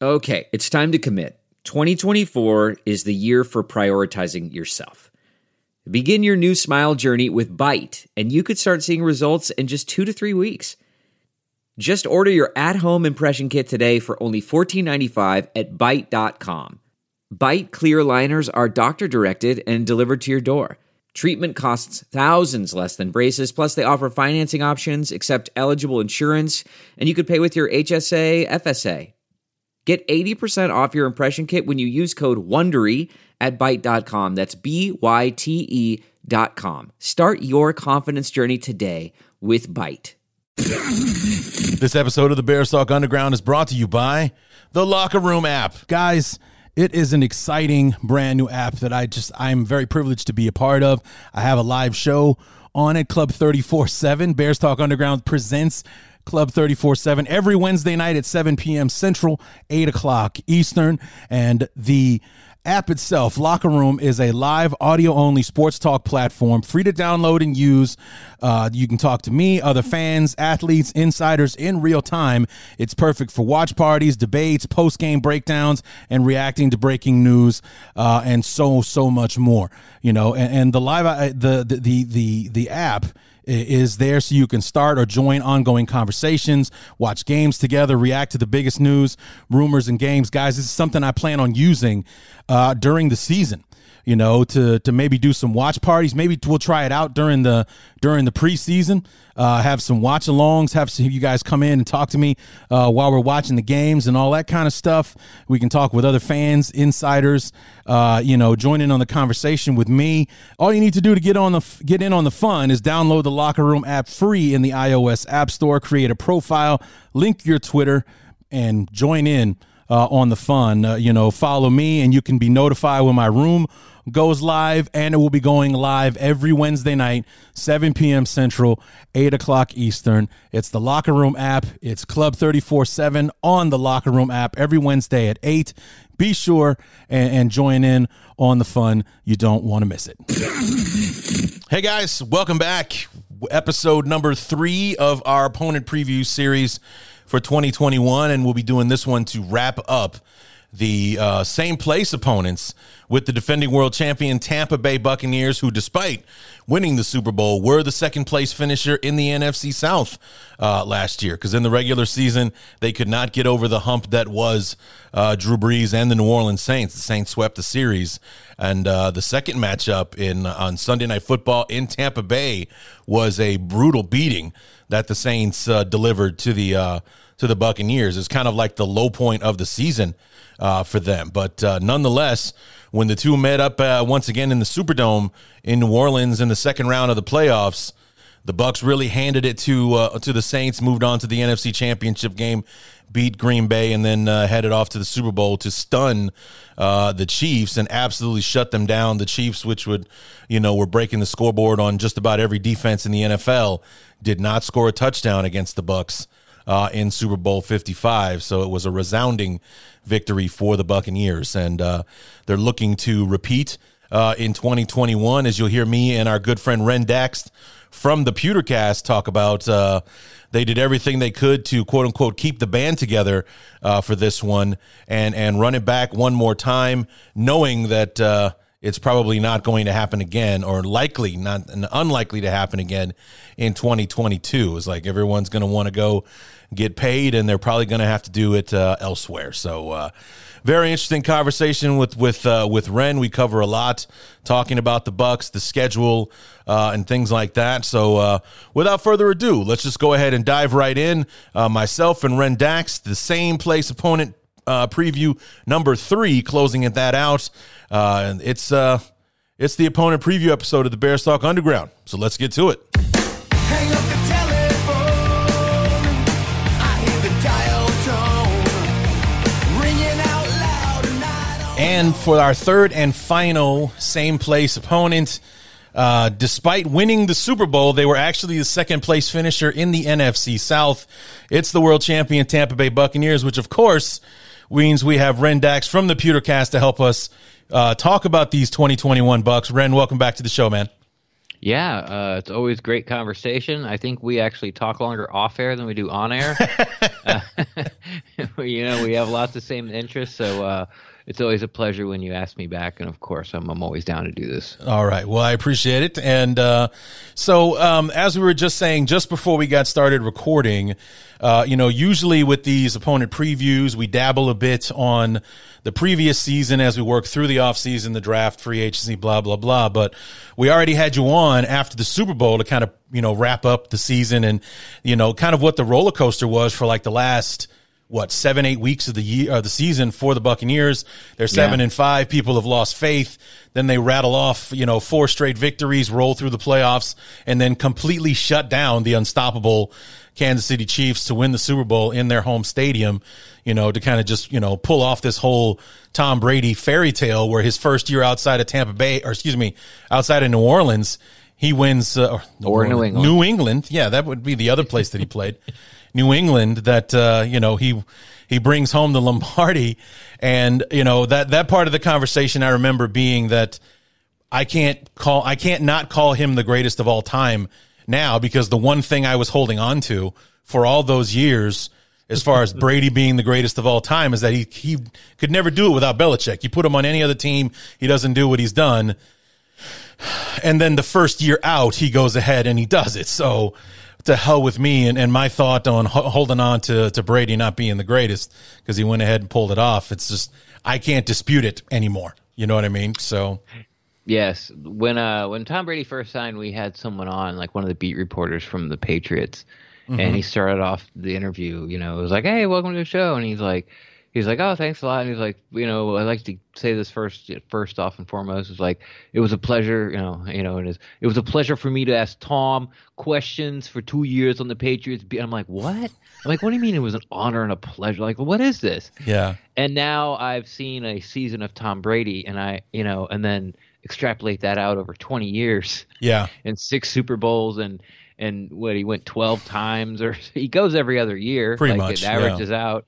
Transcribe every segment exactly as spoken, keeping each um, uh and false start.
Okay, it's time to commit. twenty twenty-four is the year for prioritizing yourself. Begin your new smile journey with Byte, and you could start seeing results in just two to three weeks. Just order your at-home impression kit today for only fourteen ninety-five at byte dot com. Byte clear aligners are doctor-directed and delivered to your door. Treatment costs thousands less than braces, plus they offer financing options, accept eligible insurance, and you could pay with your H S A, F S A. Get eighty percent off your impression kit when you use code WONDERY at byte dot com. That's B Y T E dot com. Start your confidence journey today with Byte. This episode of the Bears Talk Underground is brought to you by the Locker Room app. Guys, it is an exciting brand new app that I just, I'm very privileged to be a part of. I have a live show on it, Club thirty-four seven. Bears Talk Underground presents Club thirty-four seven every Wednesday night at seven p.m. Central, eight o'clock Eastern. And the app itself, Locker Room, is a live audio-only sports talk platform, free to download and use. Uh, you can talk to me, other fans, athletes, insiders in real time. It's perfect for watch parties, debates, post-game breakdowns, and reacting to breaking news, uh, and so, so much more. You know, and, and the live, uh, the, the, the, the, the app is there so you can start or join ongoing conversations, watch games together, react to the biggest news, rumors, and games. Guys, this is something I plan on using uh, during the season, you know, to to maybe do some watch parties. Maybe we'll try it out during the during the preseason, uh, have some watch-alongs, have some, you guys come in and talk to me uh, while we're watching the games and all that kind of stuff. We can talk with other fans, insiders, uh, you know, join in on the conversation with me. All you need to do to get on the get in on the fun is download the Locker Room app free in the iOS App Store, create a profile, link your Twitter, and join in uh, on the fun. Uh, you know, follow me, and you can be notified when my room goes live, and it will be going live every Wednesday night, seven p.m. Central, eight o'clock Eastern. It's the Locker Room app. It's Club thirty-four seven on the Locker Room app every Wednesday at eight. Be sure and, and join in on the fun. You don't want to miss it. Hey, guys, welcome back. Episode number three of our opponent preview series for twenty twenty-one, and we'll be doing this one to wrap up the uh, same place opponents with the defending world champion Tampa Bay Buccaneers, who, despite winning the Super Bowl, were the second place finisher in the N F C South uh, last year. Because in the regular season, they could not get over the hump that was uh, Drew Brees and the New Orleans Saints. The Saints swept the series. And uh, the second matchup in on Sunday Night Football in Tampa Bay was a brutal beating that the Saints uh, delivered to the uh, to the Buccaneers. It's kind of like the low point of the season uh, for them. But uh, nonetheless, when the two met up uh, once again in the Superdome in New Orleans in the second round of the playoffs, the Bucs really handed it to uh, to the Saints, moved on to the N F C Championship game, beat Green Bay, and then uh, headed off to the Super Bowl to stun uh, the Chiefs and absolutely shut them down. The Chiefs, which would, you know, were breaking the scoreboard on just about every defense in the N F L, did not score a touchdown against the Bucs uh, in Super Bowl fifty-five. So it was a resounding victory for the Buccaneers, and uh, they're looking to repeat uh, in twenty twenty-one, as you'll hear me and our good friend Ren Daxt from the Pewtercast talk about. Uh, they did everything they could to, quote unquote, keep the band together uh, for this one and and run it back one more time, knowing that uh, it's probably not going to happen again, or likely not, unlikely to happen again in twenty twenty-two. It's like everyone's going to want to go get paid, and they're probably going to have to do it uh, elsewhere. So, uh, very interesting conversation with with uh, with Ren. We cover a lot, talking about the Bucs, the schedule, uh, and things like that. So, uh, without further ado, let's just go ahead and dive right in. Uh, myself and Ren Daxt, the same place opponent uh, preview number three, closing it that out. Uh, and it's uh, it's the opponent preview episode of the Bears Talk Underground. So let's get to it. Hang up the telephone. I hear the dial tone ringing out loud, and I don't And for our third and final same place opponent, uh, despite winning the Super Bowl, they were actually the second place finisher in the N F C South. It's the world champion Tampa Bay Buccaneers, which of course means we have Ren Daxt from the Pewtercast to help us uh, talk about these twenty twenty-one Bucs. Ren, welcome back to the show, man. Yeah, uh, it's always great conversation. I think we actually talk longer off air than we do on air. uh, you know, we have lots of same interests, so uh, it's always a pleasure when you ask me back. And of course, I'm, I'm always down to do this. All right. Well, I appreciate it. And uh, so um, as we were just saying, just before we got started recording, uh, you know, usually with these opponent previews, we dabble a bit on the previous season as we work through the offseason, the draft, free agency, blah, blah, blah. But we already had you on after the Super Bowl to kind of, you know, wrap up the season and, you know, kind of what the roller coaster was for like the last, what, seven, eight weeks of the year, or the season for the Buccaneers. They're seven yeah. and five. People have lost faith. Then they rattle off, you know, four straight victories, roll through the playoffs, and then completely shut down the unstoppable Kansas City Chiefs to win the Super Bowl in their home stadium, you know, to kind of just, you know, pull off this whole Tom Brady fairy tale where his first year outside of Tampa Bay, or excuse me, outside of New Orleans, he wins, uh, or, or New England. New England. Yeah, that would be the other place that he played. New England, that, uh, you know, he, he brings home the Lombardi. And, you know, that, that part of the conversation I remember being that I can't call, I can't not call him the greatest of all time now, because the one thing I was holding on to for all those years, as far as Brady being the greatest of all time, is that he, he could never do it without Belichick. You put him on any other team, he doesn't do what he's done. And then the first year out, he goes ahead and he does it. So to hell with me and, and my thought on ho- holding on to, to Brady not being the greatest because he went ahead and pulled it off. It's just, I can't dispute it anymore. You know what I mean? So. Yes. When uh when Tom Brady first signed, we had someone on, like one of the beat reporters from the Patriots, mm-hmm. and he started off the interview, you know, it was like, "Hey, welcome to the show." And he's like, he's like, "Oh, thanks a lot." And he's like, you know, I like to say this first, first off and foremost, it's like, it was a pleasure, you know, you know, it is, it was a pleasure for me to ask Tom questions for two years on the Patriots. I'm like, what? I'm like, what do you mean it was an honor and a pleasure? Like, what is this? Yeah. And now I've seen a season of Tom Brady, and I, you know, and then extrapolate that out over twenty years. Yeah. And six Super Bowls, and and what, he went twelve times, or he goes every other year. Pretty like much. It averages yeah. out.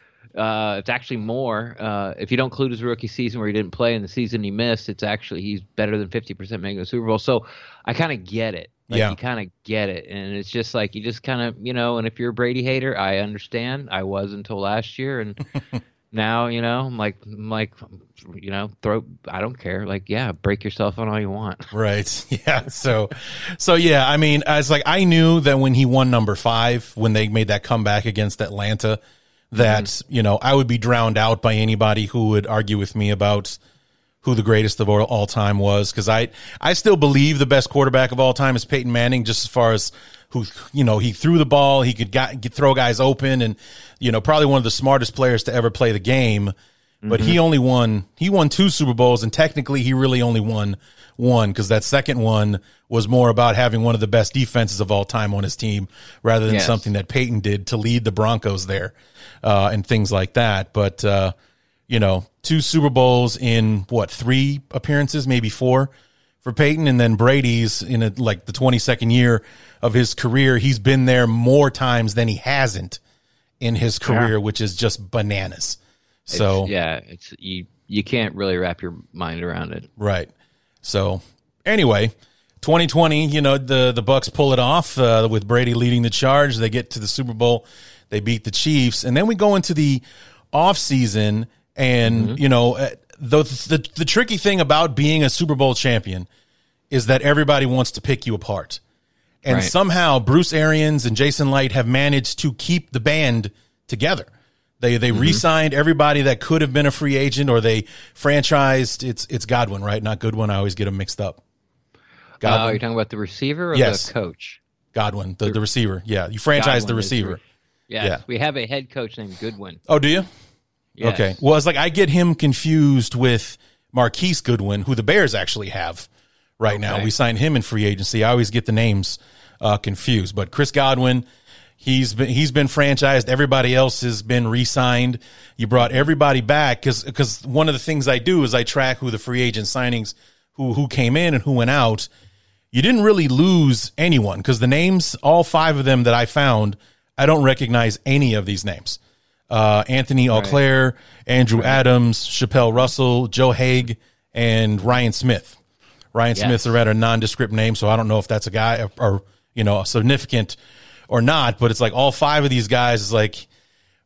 Uh, it's actually more. Uh, if you don't include his rookie season where he didn't play and the season he missed, it's actually, he's better than fifty percent making the Super Bowl. So I kind of get it. Like, yeah. you kind of get it. And it's just like, you just kind of, you know, and if you're a Brady hater, I understand. I was until last year. And now, you know, I'm like, I'm like, you know, throw, I don't care. Like, yeah, break yourself on all you want. Right. Yeah. So, so yeah, I mean, I was like, I knew that when he won number five, when they made that comeback against Atlanta, that, mm-hmm. you know, I would be drowned out by anybody who would argue with me about who the greatest of all, all time was. Cause I, I still believe the best quarterback of all time is Peyton Manning, just as far as who, you know, he threw the ball, he could got, get, throw guys open, and, you know, probably one of the smartest players to ever play the game. But mm-hmm. he only won, he won two Super Bowls, and technically he really only won one, because that second one was more about having one of the best defenses of all time on his team rather than yes. something that Peyton did to lead the Broncos there, uh, and things like that. But, uh, you know, two Super Bowls in what, three appearances, maybe four for Peyton, and then Brady's in a, like the twenty-second year of his career. He's been there more times than he hasn't in his career, yeah. which is just bananas. So it's, yeah, it's you. You can't really wrap your mind around it, right? So anyway, twenty twenty, you know, the the Bucs pull it off uh, with Brady leading the charge. They get to the Super Bowl, they beat the Chiefs, and then we go into the off season, and mm-hmm. you know, the, the the tricky thing about being a Super Bowl champion is that everybody wants to pick you apart, and right. somehow Bruce Arians and Jason Light have managed to keep the band together. They they mm-hmm. re-signed everybody that could have been a free agent, or they franchised. It's it's Godwin, right? Not Goodwin. I always get them mixed up. Godwin. Uh, you're talking about the receiver or yes. the coach? Godwin, the, the receiver. Yeah, you franchised Godwin the receiver. Yes, yeah, we have a head coach named Goodwin. Oh, do you? Yes. Okay. Well, it's like I get him confused with Marquise Goodwin, who the Bears actually have right okay. now. We signed him in free agency. I always get the names uh, confused. But Chris Godwin, He's been he's been franchised. Everybody else has been re-signed. You brought everybody back because because one of the things I do is I track who the free agent signings, who who came in and who went out. You didn't really lose anyone because the names, all five of them that I found, I don't recognize any of these names. Uh, Anthony Auclair, right. Andrew right. Adams, Chappelle Russell, Joe Haig, and Ryan Smith. Ryan yes. Smith's a rather nondescript name, so I don't know if that's a guy or, or you know, a significant or not, but it's like all five of these guys is like,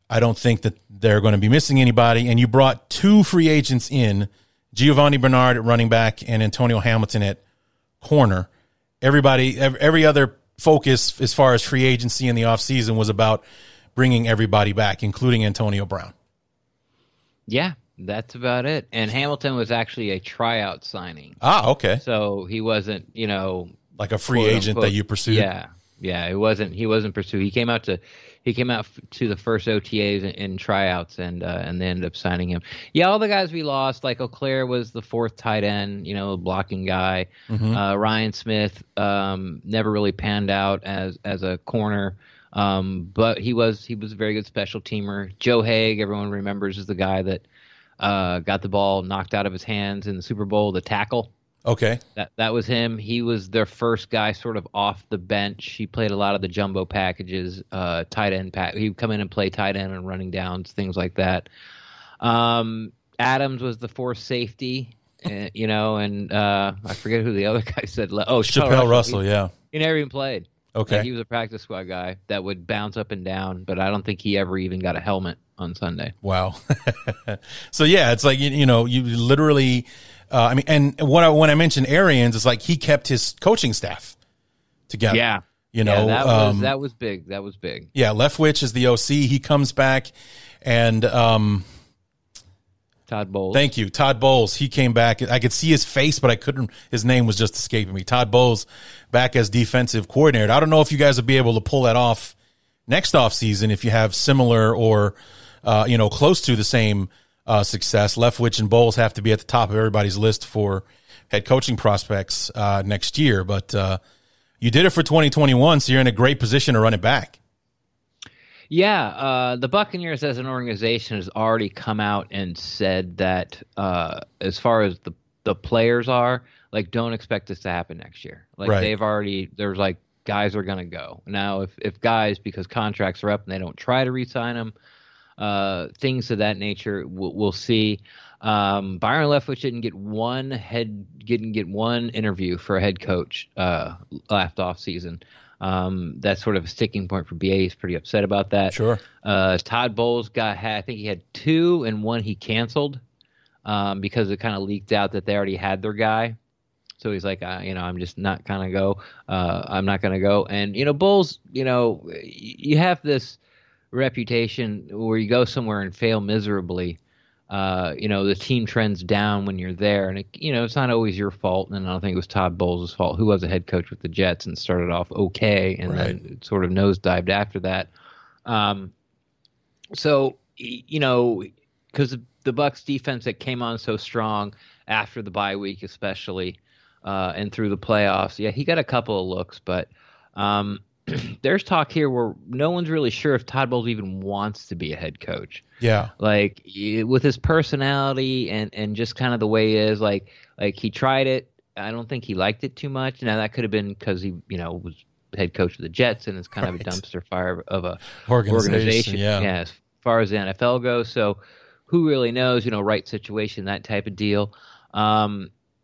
I don't think that they're going to be missing anybody. And you brought two free agents in, Giovanni Bernard at running back and Antonio Hamilton at corner. Everybody, every other focus as far as free agency in the offseason was about bringing everybody back, including Antonio Brown. Yeah, that's about it. And Hamilton was actually a tryout signing. Ah, okay. So he wasn't, you know, like a free quote, agent unquote, that you pursued. Yeah, yeah. It wasn't. He wasn't pursued. He came out to, he came out to the first O T As in, in tryouts, and uh, and they ended up signing him. Yeah, all the guys we lost, like Auclair was the fourth tight end, you know, blocking guy. Mm-hmm. Uh, Ryan Smith um, never really panned out as as a corner. Um, but he was he was a very good special teamer. Joe Haig, everyone remembers, is the guy that uh, got the ball knocked out of his hands in the Super Bowl, the tackle. Okay. That that was him. He was their first guy sort of off the bench. He played a lot of the jumbo packages, uh, tight end pack. He'd come in and play tight end and running downs, things like that. Um, Adams was the fourth safety, uh, you know, and uh, I forget who the other guy said. Oh, Chappelle Russell, Russell he, yeah. He never even played. Okay. Like, he was a practice squad guy that would bounce up and down, but I don't think he ever even got a helmet on Sunday. Wow. So yeah, it's like, you, you know, you literally, uh, I mean, and what I, when I mentioned Arians, it's like he kept his coaching staff together. Yeah. You know, yeah, that was um, that was big. That was big. Yeah, Leftwich is the O C. He comes back, and um, Todd Bowles. Thank you, Todd Bowles. He came back. I could see his face, but I couldn't. His name was just escaping me. Todd Bowles back as defensive coordinator. I don't know if you guys will be able to pull that off next offseason if you have similar or uh, you know close to the same uh, success. Leftwich and Bowles have to be at the top of everybody's list for head coaching prospects uh, next year. But uh, you did it for twenty twenty-one, so you're in a great position to run it back. Yeah, uh, the Buccaneers as an organization has already come out and said that uh, as far as the, the players are, like, don't expect this to happen next year. Like, right. They've already, there's like, guys are going to go. Now, if, if guys, because contracts are up and they don't try to re-sign them, uh, things of that nature, we'll, we'll see. Um, Byron Leftwich didn't get one head, didn't get one interview for a head coach uh, last off season. Um, that's sort of a sticking point for B A. He's pretty upset about that. Sure. Uh, Todd Bowles got, I think he had two and one he canceled um, because it kind of leaked out that they already had their guy. So he's like, uh, you know, I'm just not going to go. Uh, I'm not going to go. And, you know, Bowles, you know, you have this reputation where you go somewhere and fail miserably. Uh, you know, the team trends down when you're there, and it, you know, it's not always your fault. And I don't think it was Todd Bowles' fault, who was a head coach with the Jets and started off okay, and right. then it sort of nosedived after that. Um, so you know, because the Bucs defense that came on so strong after the bye week, especially, uh, and through the playoffs, yeah, he got a couple of looks, but um, there's talk here where no one's really sure if Todd Bowles even wants to be a head coach. Yeah. Like, with his personality and, and just kind of the way he is, like, like he tried it. I don't think he liked it too much. Now, that could have been because he, you know, was head coach of the Jets and it's kind right. of a dumpster fire of a organization. organization. Yeah. yeah, as far as the N F L goes. So who really knows, you know, right situation, that type of deal. Um,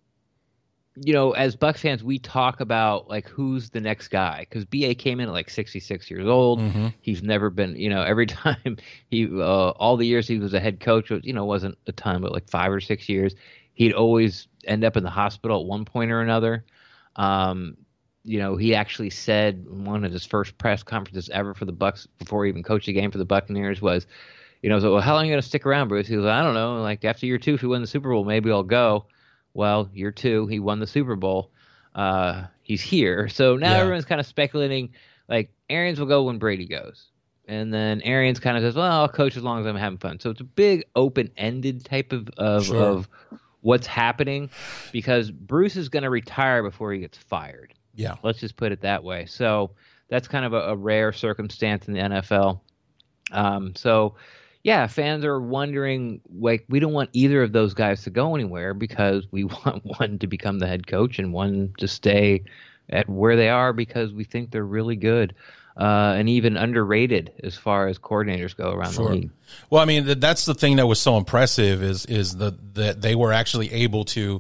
you know, as Bucs fans, we talk about, like, who's the next guy, because B A came in at like sixty-six years old. Mm-hmm. He's never been, you know, every time he, uh, all the years he was a head coach, you know, wasn't a ton, but like five or six years, he'd always end up in the hospital at one point or another. Um, you know, he actually said in one of his first press conferences ever for the Bucs, before he even coached a game for the Buccaneers, was, you know, so, well, how long are you going to stick around, Bruce? He was like, I don't know, like, after year two, if we win the Super Bowl, maybe I'll go. Well, year two, he won the Super Bowl. Uh, he's here. So now yeah. everyone's kind of speculating, like, Arians will go when Brady goes. And then Arians kind of says, well, I'll coach as long as I'm having fun. So it's a big open-ended type of, of, sure. of what's happening, because Bruce is going to retire before he gets fired. Yeah. Let's just put it that way. So that's kind of a, a rare circumstance in the N F L. Um, so... Yeah, fans are wondering, like, we don't want either of those guys to go anywhere because we want one to become the head coach and one to stay at where they are because we think they're really good uh, and even underrated as far as coordinators go around sure. the league. Well, I mean, that's the thing that was so impressive is is the that they were actually able to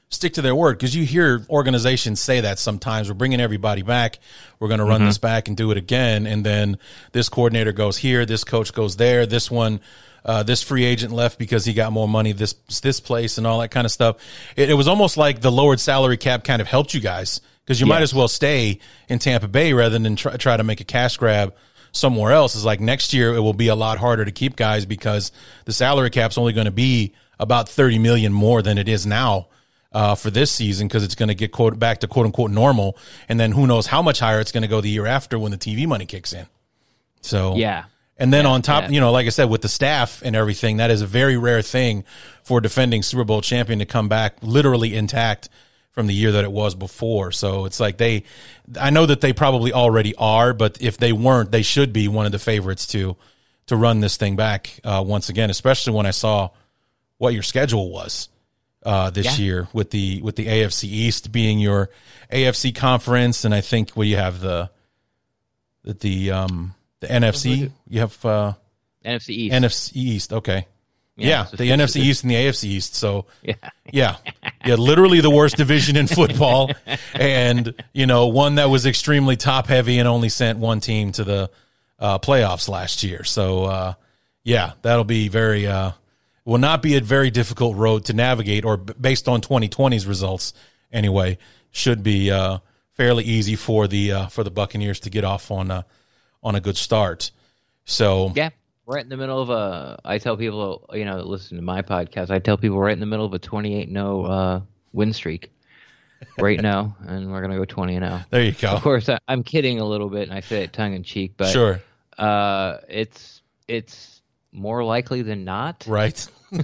stick to their word, because you hear organizations say that sometimes. We're bringing everybody back. We're going to run mm-hmm. this back and do it again. And then this coordinator goes here, this coach goes there, this one, uh, this free agent left because he got more money this this place and all that kind of stuff. It, it was almost like the lowered salary cap kind of helped you guys, because you yes. might as well stay in Tampa Bay rather than try, try to make a cash grab somewhere else. Is like next year it will be a lot harder to keep guys because the salary cap's only going to be about thirty million more than it is now uh, for this season, because it's going to get quote, back to quote unquote normal. And then who knows how much higher it's going to go the year after when the T V money kicks in. So, yeah. And then yeah, on top, yeah. you know, like I said, with the staff and everything, that is a very rare thing for a defending Super Bowl champion to come back literally intact from the year that it was before. So it's like they, I know that they probably already are, but if they weren't, they should be one of the favorites to, to run this thing back uh, once again, especially when I saw what your schedule was uh, this yeah. year with the, with the A F C East being your A F C conference. And I think well, you have the, the, the, um, the N F C, you have uh, N F C East. N F C East, okay. Yeah, yeah so the N F C East and the A F C East. So, yeah. yeah, yeah, literally the worst division in football, and you know, one that was extremely top heavy and only sent one team to the uh, playoffs last year. So, uh, yeah, that'll be very uh, will not be a very difficult road to navigate, or b- based on twenty twenty's results anyway, should be uh, fairly easy for the uh, for the Buccaneers to get off on a on a good start. So yeah. Right in the middle of a, I tell people, you know, that listen to my podcast, I tell people right in the middle of a twenty-eight and oh uh, win streak right now, and we're going to go twenty and oh. There you go. Of course, I, I'm kidding a little bit, and I say it tongue in cheek, but sure. uh, it's it's more likely than not. Right.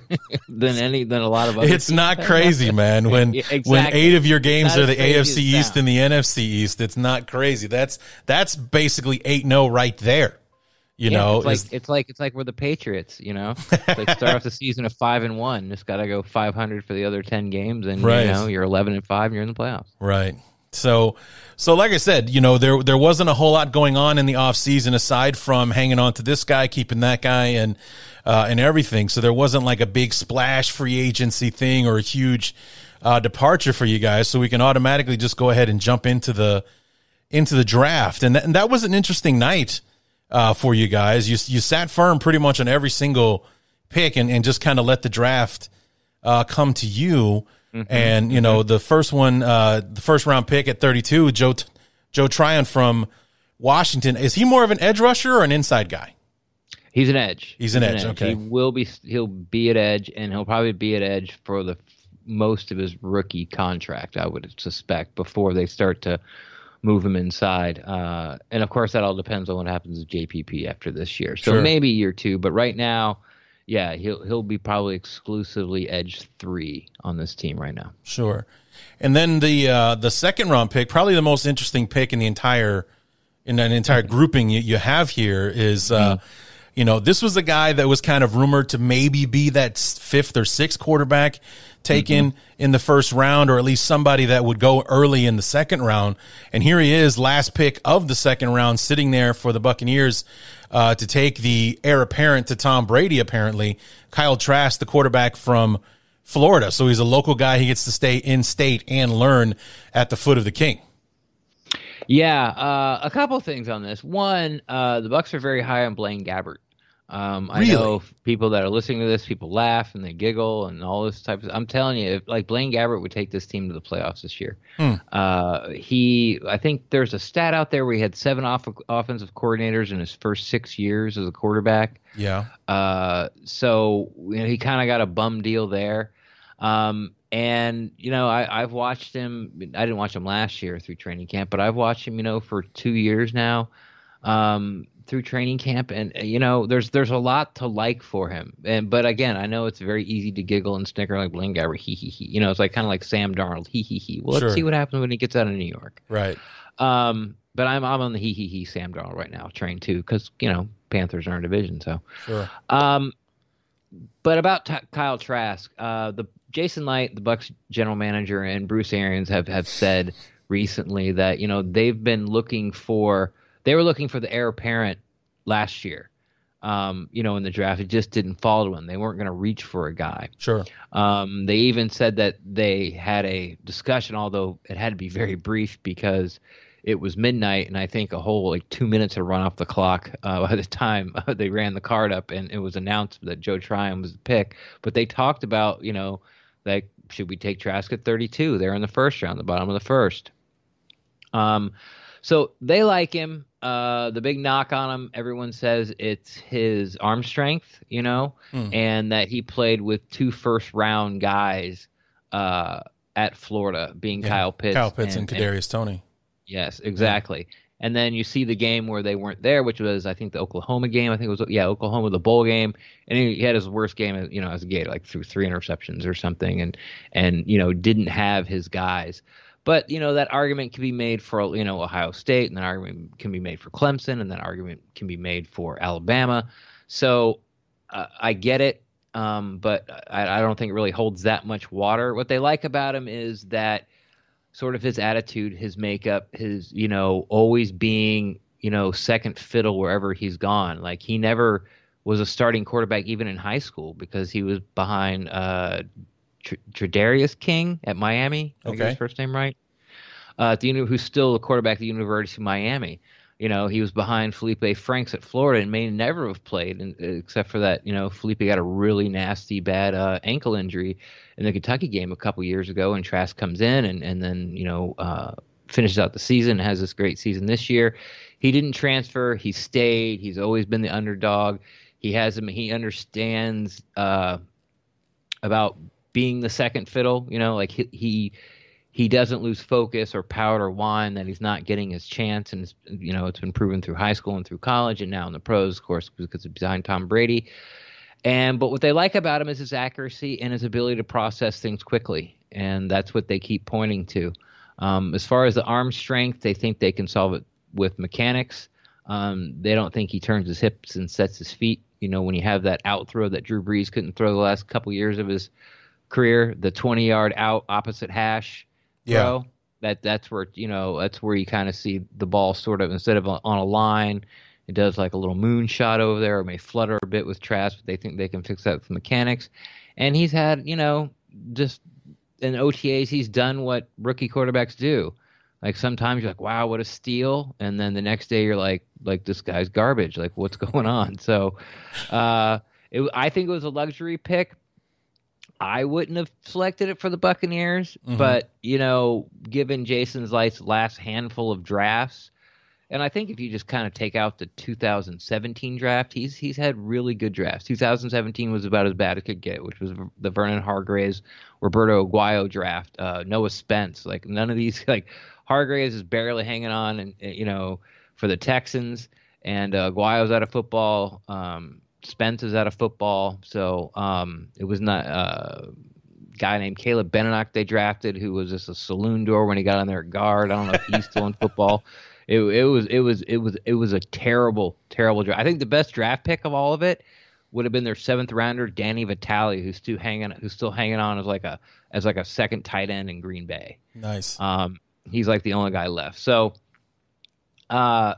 than any than a lot of other It's not crazy, man. When exactly. when eight of your games Not are the A F C East sound. and the N F C East, it's not crazy. That's that's basically eight and oh right there. You yeah, know, it's like is, it's like it's like we're the Patriots. You know, it's like start off the season of five and one. Just got to go five hundred for the other ten games, and right. you know you're eleven and five, and you're in the playoffs. Right. So, so like I said, you know, there there wasn't a whole lot going on in the off season aside from hanging on to this guy, keeping that guy, and uh, and everything. So there wasn't like a big splash free agency thing or a huge uh, departure for you guys. So we can automatically just go ahead and jump into the into the draft, and th- and that was an interesting night. Uh, for you guys, you you sat firm pretty much on every single pick, and, and just kind of let the draft uh, come to you. Mm-hmm. And you know, the first one, uh, the first round pick at thirty-two, Joe Joe Tryon from Washington. Is he more of an edge rusher or an inside guy? He's an edge. He's an, He's edge. an edge. Okay, he will be. He'll be at edge, and he'll probably be at edge for the most of his rookie contract, I would suspect, before they start to move him inside. Uh, and of course that all depends on what happens with J P P after this year. So sure. maybe year two, but right now, yeah, he'll, he'll be probably exclusively edge three on this team right now. Sure. And then the, uh, the second round pick, probably the most interesting pick in the entire, in an entire grouping you, you have here is, uh, mm-hmm. you know, this was a guy that was kind of rumored to maybe be that fifth or sixth quarterback taken mm-hmm. in the first round, or at least somebody that would go early in the second round. And here he is, last pick of the second round, sitting there for the Buccaneers uh, to take the heir apparent to Tom Brady, apparently, Kyle Trask, the quarterback from Florida. So he's a local guy. He gets to stay in state and learn at the foot of the king. Yeah, uh, a couple things on this. One, uh, the Bucs are very high on Blaine Gabbert. Um, I really? know people that are listening to this, people laugh and they giggle and all this type of. I'm telling you, if, like Blaine Gabbert would take this team to the playoffs this year. Hmm. Uh, he, I think there's a stat out there where he had seven off- offensive coordinators in his first six years as a quarterback. Yeah. Uh, so you know, he kind of got a bum deal there. Um, and you know, I, I've watched him. I didn't watch him last year through training camp, but I've watched him, you know, for two years now. Um, through training camp, and you know there's there's a lot to like for him, and but again I know it's very easy to giggle and snicker like Blaine Gabbert, he he he, you know, it's like kind of like Sam Darnold, he he he. Well, sure. Let's see what happens when he gets out of New York, right? Um, but I'm I'm on the he he he Sam Darnold right now train too, because you know Panthers are in division, so sure. Um, but about T- Kyle Trask, uh, the Jason Light, the Bucs general manager, and Bruce Arians have have said recently that you know they've been looking for. They were looking for the heir apparent last year um, you know, in the draft. It just didn't fall to them. They weren't going to reach for a guy. Sure. Um, they even said that they had a discussion, although it had to be very brief because it was midnight, and I think a whole like two minutes had run off the clock uh, by the time uh, they ran the card up, and it was announced that Joe Tryon was the pick. But they talked about, you know, like, should we take Trask at thirty-two? They're in the first round, the bottom of the first. Um, so they like him. Uh, the big knock on him, everyone says it's his arm strength, you know, mm. and that he played with two first round guys uh, at Florida, being yeah. Kyle Pitts. Kyle Pitts and, and Kadarius and, Toney. Yes, exactly. Yeah. And then you see the game where they weren't there, which was, I think, the Oklahoma game. I think it was, yeah, Oklahoma, the bowl game. And he had his worst game, you know, as a Gator, like threw three interceptions or something, and, and you know, didn't have his guys. But, you know, that argument can be made for, you know, Ohio State, and that argument can be made for Clemson, and that argument can be made for Alabama. So uh, I get it, um, but I, I don't think it really holds that much water. What they like about him is that sort of his attitude, his makeup, his, you know, always being, you know, second fiddle wherever he's gone. Like, he never was a starting quarterback even in high school because he was behind uh, Tredarius King at Miami. I okay. get his first name right. Uh, at the, who's still a quarterback at the University of Miami. You know, he was behind Felipe Franks at Florida and may never have played, in, except for that, you know, Felipe got a really nasty, bad uh, ankle injury in the Kentucky game a couple years ago, and Trask comes in and, and then, you know, uh, finishes out the season, has this great season this year. He didn't transfer. He stayed. He's always been the underdog. He has him. He understands uh, about being the second fiddle, you know, like he, he he doesn't lose focus or pout or whine that he's not getting his chance. And, it's, you know, it's been proven through high school and through college and now in the pros, of course, because it's behind Tom Brady. And but what they like about him is his accuracy and his ability to process things quickly. And that's what they keep pointing to. Um, as far as the arm strength, they think they can solve it with mechanics. Um, they don't think he turns his hips and sets his feet. You know, when you have that out throw that Drew Brees couldn't throw the last couple years of his career, the twenty-yard out opposite hash throw, yeah. that that's where, you know, that's where you kind of see the ball sort of, instead of on a line, it does like a little moonshot over there, or may flutter a bit with Trask, but they think they can fix that with mechanics. And he's had, you know, just in O T As, he's done what rookie quarterbacks do. Like, sometimes you're like, wow, what a steal. And then the next day you're like, like, this guy's garbage. Like, what's going on? So uh, it, I think it was a luxury pick. I wouldn't have selected it for the Buccaneers, mm-hmm. but, you know, given Jason Light's last handful of drafts, and I think if you just kind of take out the two thousand seventeen draft, he's he's had really good drafts. two thousand seventeen was about as bad as it could get, which was the Vernon Hargreaves, Roberto Aguayo draft, uh, Noah Spence. Like, none of these, like, Hargreaves is barely hanging on, and you know, for the Texans, and uh, Aguayo's out of football. Um, Spence is out of football, so um, it was not uh, a guy named Caleb Benenoch they drafted, who was just a saloon door when he got on their guard. I don't know if he's still in football. It, it was it was it was it was a terrible terrible draft. I think the best draft pick of all of it would have been their seventh rounder, Danny Vitale, who's still hanging who's still hanging on as like a as like a second tight end in Green Bay. Nice. Um, he's like the only guy left. So, uh,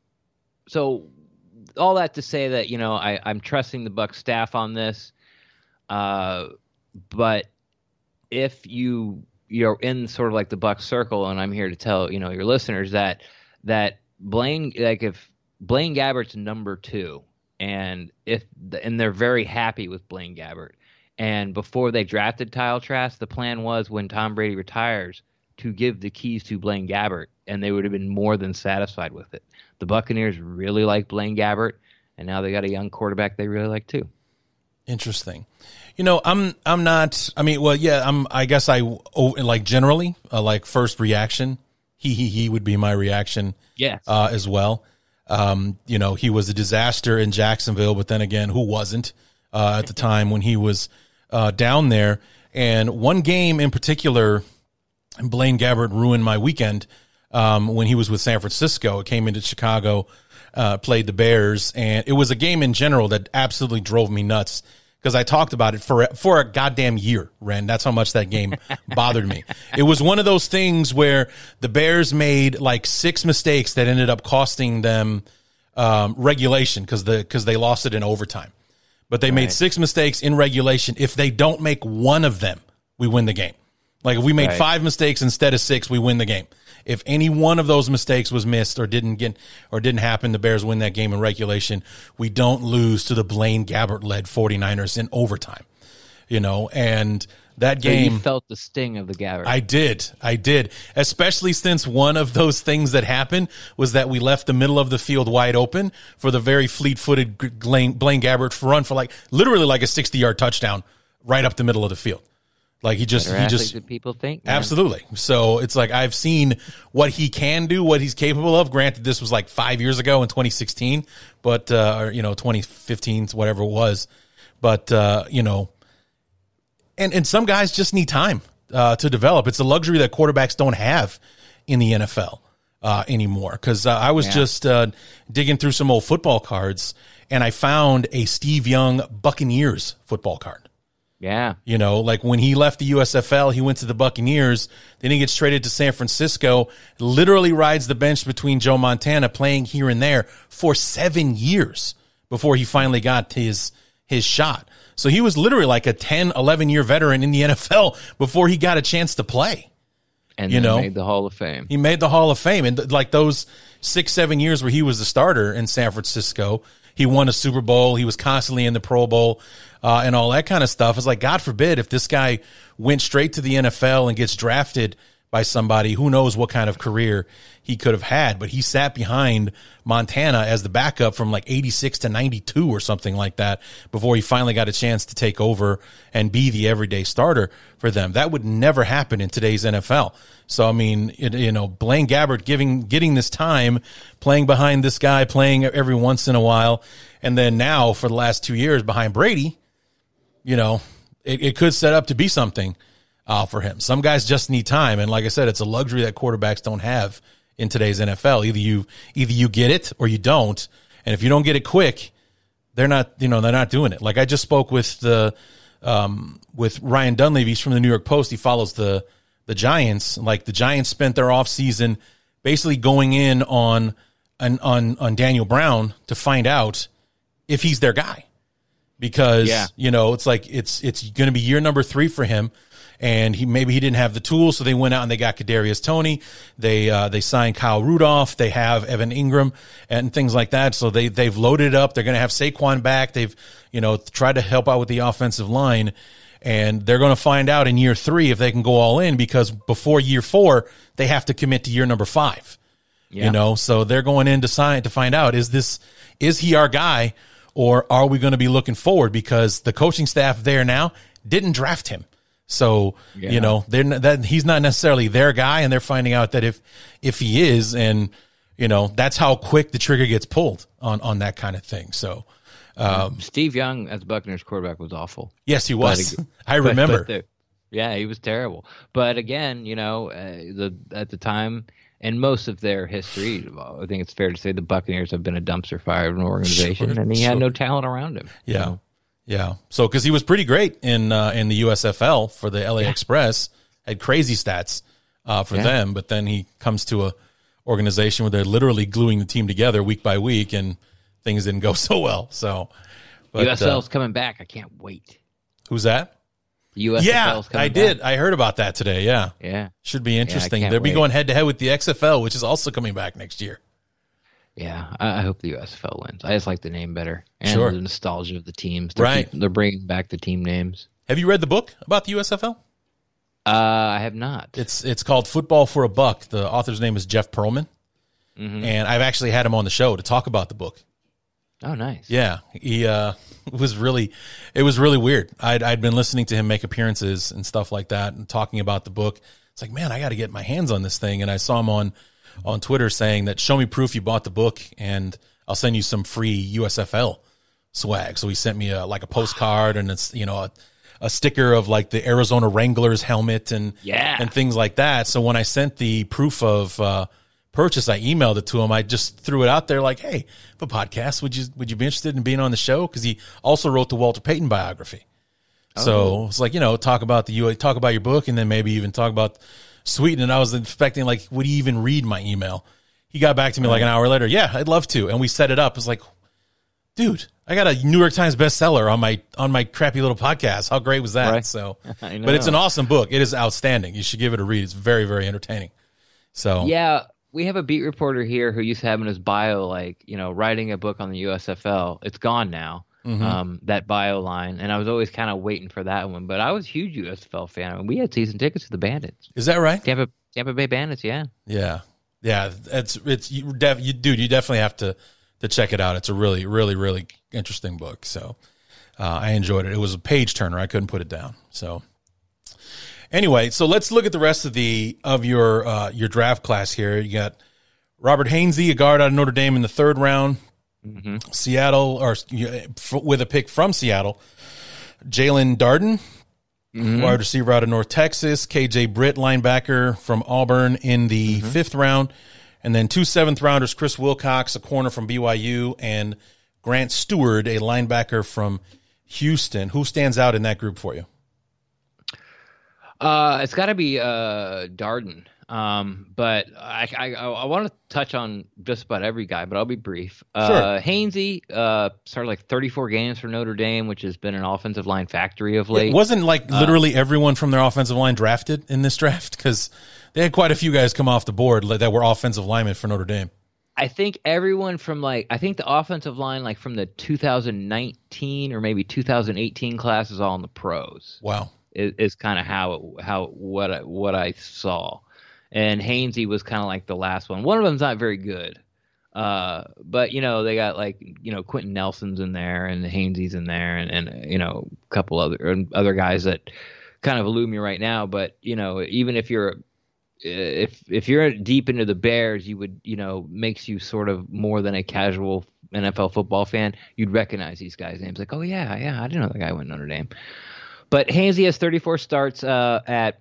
so all that to say that, you know, I, I'm trusting the Bucs staff on this. Uh, but if you you're in sort of like the Bucs circle, and I'm here to tell, you know, your listeners that that Blaine, like, if Blaine Gabbert's number two, and if and they're very happy with Blaine Gabbert, and before they drafted Kyle Trask, the plan was when Tom Brady retires to give the keys to Blaine Gabbert, and they would have been more than satisfied with it. The Buccaneers really like Blaine Gabbert, and now they got a young quarterback they really like too. Interesting. You know, I'm I'm not. I mean, well, yeah. I'm. I guess I oh, like generally uh, like first reaction. He he he would be my reaction. Yes. Uh, as well. Um, you know, he was a disaster in Jacksonville, but then again, who wasn't uh, at the time when he was uh, down there? And one game in particular, Blaine Gabbert ruined my weekend um, when he was with San Francisco. It came into Chicago, uh, played the Bears, and it was a game in general that absolutely drove me nuts. Because I talked about it for for a goddamn year, Ren. That's how much that game bothered me. It was one of those things where the Bears made like six mistakes that ended up costing them um, regulation because the because they lost it in overtime. But they right. made six mistakes in regulation. If they don't make one of them, we win the game. Like if we made right. five mistakes instead of six, we win the game. If any one of those mistakes was missed or didn't get or didn't happen, the Bears win that game in regulation. We don't lose to the Blaine Gabbert-led 49ers in overtime. You know, and that game. So you felt the sting of the Gabbert. I did. I did. Especially since one of those things that happened was that we left the middle of the field wide open for the very fleet-footed Blaine Gabbert run for like literally like a sixty-yard touchdown right up the middle of the field. Like he just, Better he just, than people think. Man. Absolutely. So it's like I've seen what he can do, what he's capable of. Granted, this was like five years ago in twenty sixteen, but uh, or, you know, twenty fifteen, whatever it was. But uh, you know, and and some guys just need time uh, to develop. It's a luxury that quarterbacks don't have in the N F L uh, anymore. Because uh, I was yeah. just uh, digging through some old football cards, and I found a Steve Young Buccaneers football card. Yeah. You know, like when he left the U S F L, he went to the Buccaneers, then he gets traded to San Francisco, literally rides the bench between Joe Montana playing here and there for seven years before he finally got his his shot. So he was literally like a ten, eleven year veteran in the N F L before he got a chance to play. And you then know, made the Hall of Fame. He made the Hall of Fame. And th- like those six, seven years where he was the starter in San Francisco, he won a Super Bowl. He was constantly in the Pro Bowl uh, and all that kind of stuff. It's like, God forbid, if this guy went straight to the N F L and gets drafted by somebody, who knows what kind of career he could have had. But he sat behind Montana as the backup from like eighty-six to ninety-two or something like that before he finally got a chance to take over and be the everyday starter for them. That would never happen in today's N F L. So, I mean, it, you know, Blaine Gabbert giving, getting this time, playing behind this guy, playing every once in a while, and then now for the last two years behind Brady, you know, it, it could set up to be something uh, for him. Some guys just need time, and like I said, it's a luxury that quarterbacks don't have in today's N F L. Either you either you get it or you don't, and if you don't get it quick, they're not, you know, they're not doing it. Like I just spoke with the um, with Ryan Dunleavy. He's from the New York Post. He follows the the Giants. Like the Giants spent their offseason basically going in on, on on on Daniel Brown to find out if he's their guy, because yeah. you know it's like it's it's going to be year number three for him, and he maybe he didn't have the tools, so they went out and they got Kadarius Toney. They uh, they signed Kyle Rudolph. They have Evan Ingram and things like that. So they they've loaded up. They're going to have Saquon back. They've you know tried to help out with the offensive line. And they're going to find out in year three if they can go all in, because before year four, they have to commit to year number five. Yeah. You know, so they're going in to sign to find out, is this, is he our guy, or are we going to be looking forward? Because the coaching staff there now didn't draft him. So, yeah. you know, they're not, that he's not necessarily their guy, and they're finding out that if, if he is, and, you know, that's how quick the trigger gets pulled on, on that kind of thing. So, Um, Steve Young as Buccaneers quarterback was awful. Yes, he was. But, I remember. But, but the, yeah, he was terrible. But again, you know, uh, the at the time and most of their history, I think it's fair to say the Buccaneers have been a dumpster fire of an organization, sure, and he sure. had no talent around him. Yeah, so. yeah. So because he was pretty great in uh, in the U S F L for the L A yeah. Express, had crazy stats uh, for yeah. them, but then he comes to a organization where they're literally gluing the team together week by week, and things didn't go so well. So, but, U S L's uh, coming back. I can't wait. Who's that? The U S F L's yeah, coming I back. did. I heard about that today. Yeah. Yeah. Should be interesting. Yeah, They'll be wait. going head to head with the X F L, which is also coming back next year. Yeah. I, I hope the U S F L wins. I just like the name better. And sure. the nostalgia of the teams. They're right. Keep, they're bringing back the team names. Have you read the book about the U S F L? Uh, I have not. It's it's called Football for a Buck. The author's name is Jeff Pearlman. Mm-hmm. And I've actually had him on the show to talk about the book. Oh, nice. Yeah, he uh, was really, it was really weird. I'd I'd been listening to him make appearances and stuff like that, and talking about the book. It's like, man, I got to get my hands on this thing. And I saw him on on Twitter saying that, show me proof you bought the book, and I'll send you some free U S F L swag. So he sent me a like a postcard, and it's you know a, a sticker of like the Arizona Wranglers helmet and yeah. and things like that. So when I sent the proof of uh, purchase, I emailed it to him. I just threw it out there like, hey, if a podcast, would you would you be interested in being on the show? Because he also wrote the Walter Payton biography. Oh. So it's like, you know, talk about the you talk about your book, and then maybe even talk about Sweeten. And I was expecting like, would he even read my email? he got back to me like an hour later. Yeah, I'd love to. And we set it up. It's like, dude, I got a New York Times bestseller on my on my crappy little podcast. How great was that? Right. So, I know. but it's an awesome book. It is outstanding. You should give it a read. It's very, very entertaining. So Yeah, we have a beat reporter here who used to have in his bio, like, you know, writing a book on the U S F L. It's gone now, Mm-hmm. um, that bio line. And I was always kind of waiting for that one. But I was a huge U S F L fan. I mean, we had season tickets to the Bandits. is that right? Tampa Tampa Bay Bandits, yeah. Yeah, yeah. It's it's you, def, you dude. You definitely have to to check it out. It's a really, really, really interesting book. So uh, I enjoyed it. It was a page turner. I couldn't put it down. So anyway, so let's look at the rest of the of your uh, your draft class here. You got Robert Hainsey, a guard out of Notre Dame in the third round. Mm-hmm. Seattle, or with a pick from Seattle, Jalen Darden, Mm-hmm. wide receiver out of North Texas, K J Britt, linebacker from Auburn in the Mm-hmm. fifth round, and then two seventh rounders, Chris Wilcox, a corner from B Y U, and Grant Stewart, a linebacker from Houston. Who stands out in that group for you? Uh, it's got to be uh, Darden. Um, but I, I, I want to touch on just about every guy, but I'll be brief. Uh, Sure. Hainsey uh, started like thirty-four games for Notre Dame, which has been an offensive line factory of late. It wasn't like literally everyone from their offensive line drafted in this draft, because they had quite a few guys come off the board that were offensive linemen for Notre Dame. I think everyone from like I think the offensive line like from the two thousand nineteen or maybe two thousand eighteen class is all in the pros. Wow. Is, is kind of how it, how what I, what I saw, and Hainsey was kind of like the last one. One of them's not very good, uh, but you know they got like you know Quentin Nelson's in there and Hainsey's in there, and, and you know a couple other other guys that kind of elude me right now. But you know even if you're if if you're deep into the Bears, you would you know makes you sort of more than a casual N F L football fan. You'd recognize these guys' names, like oh yeah yeah I didn't know that guy went to Notre Dame. But Hainsey has thirty-four starts uh, at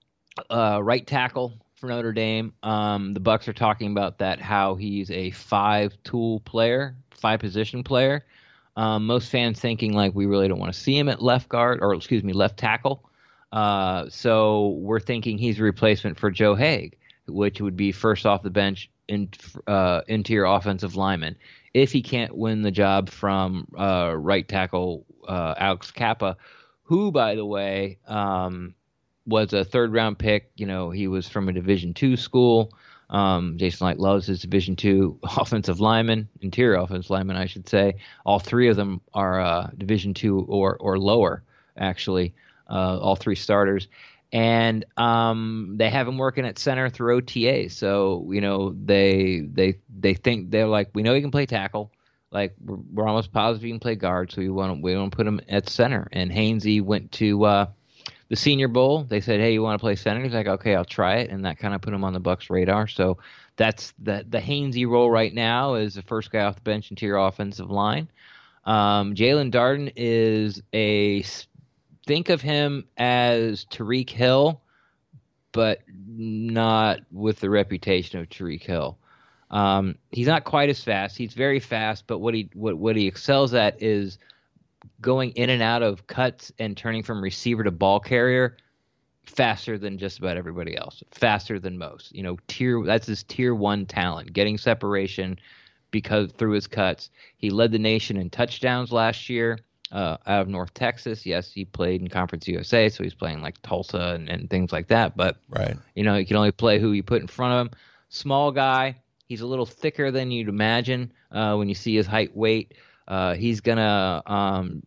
uh, right tackle for Notre Dame. Um, the Bucs are talking about that, how he's a five-tool player, five-position player. Um, most fans thinking like we really don't want to see him at left guard, or excuse me, left tackle. Uh, so we're thinking he's a replacement for Joe Haig, which would be first off the bench in, uh, interior offensive lineman. If he can't win the job from uh, right tackle uh, Alex Kappa, who, by the way, um, was a third-round pick. You know, he was from a Division two school. Um, Jason Light loves his Division two offensive lineman, interior offensive lineman, I should say. All three of them are uh, Division two or or lower, actually, uh, all three starters. And um, they have him working at center through O T A. So, you know, they they they think they're like, we know he can play tackle. Like we're, we're almost positive he can play guard, so we want to we want to put him at center. And Hainsey went to uh, the Senior Bowl. They said, "Hey, you want to play center?" He's like, "Okay, I'll try it," and that kind of put him on the Bucs radar. So that's the the Hainsey role right now is the first guy off the bench, interior offensive line. Um, Jalen Darden is a think of him as Tyreek Hill, but not with the reputation of Tyreek Hill. Um, he's not quite as fast. He's very fast, but what he what, what he excels at is going in and out of cuts and turning from receiver to ball carrier faster than just about everybody else. Faster than most. You know, tier that's his tier one talent, getting separation because through his cuts. He led the nation in touchdowns last year uh, out of North Texas. Yes, he played in Conference U S A, so he's playing like Tulsa and, and things like that. But Right. you know, you can only play who you put in front of him. Small guy. He's a little thicker than you'd imagine uh, when you see his height, weight. Uh, he's gonna um,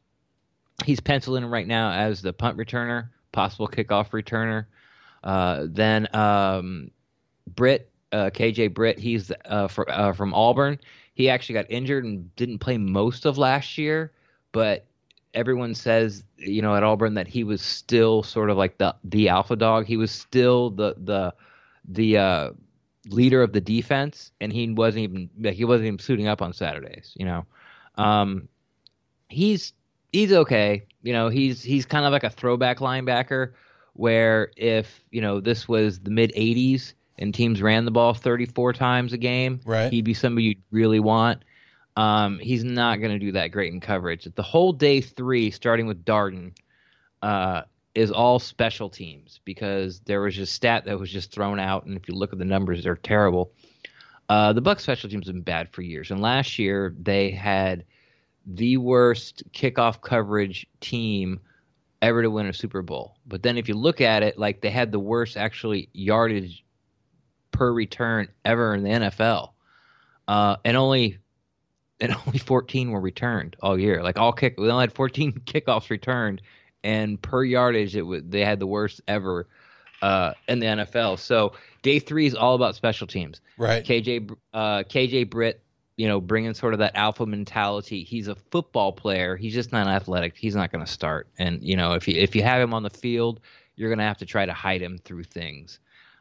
he's penciling him right now as the punt returner, possible kickoff returner. Uh, then um, Britt, uh, K J Britt, he's uh, for, uh, from Auburn. He actually got injured and didn't play most of last year, but everyone says, you know, at Auburn that he was still sort of like the the alpha dog. He was still the the the uh, leader of the defense, and he wasn't even he wasn't even suiting up on Saturdays. You know, um, he's he's okay. You know, he's he's kind of like a throwback linebacker, where if you know this was the mid eighties and teams ran the ball thirty-four times a game, Right. he'd be somebody you'd really want. Um, he's not going to do that great in coverage. The whole day three, starting with Darden, uh, is all special teams because there was a stat that was just thrown out, and if you look at the numbers, they're terrible. Uh, the Bucs special teams have been bad for years, and last year they had the worst kickoff coverage team ever to win a Super Bowl. But then if you look at it, like they had the worst actually yardage per return ever in the N F L, uh, and only and only fourteen were returned all year. Like all kick, we only had fourteen kickoffs returned, and per yardage, it was they had the worst ever uh, in the N F L. So day three is all about special teams. Right. K J uh, K J Britt, you know, bringing sort of that alpha mentality. He's a football player. He's just not athletic. He's not going to start. And you know, if you if you have him on the field, you're going to have to try to hide him through things.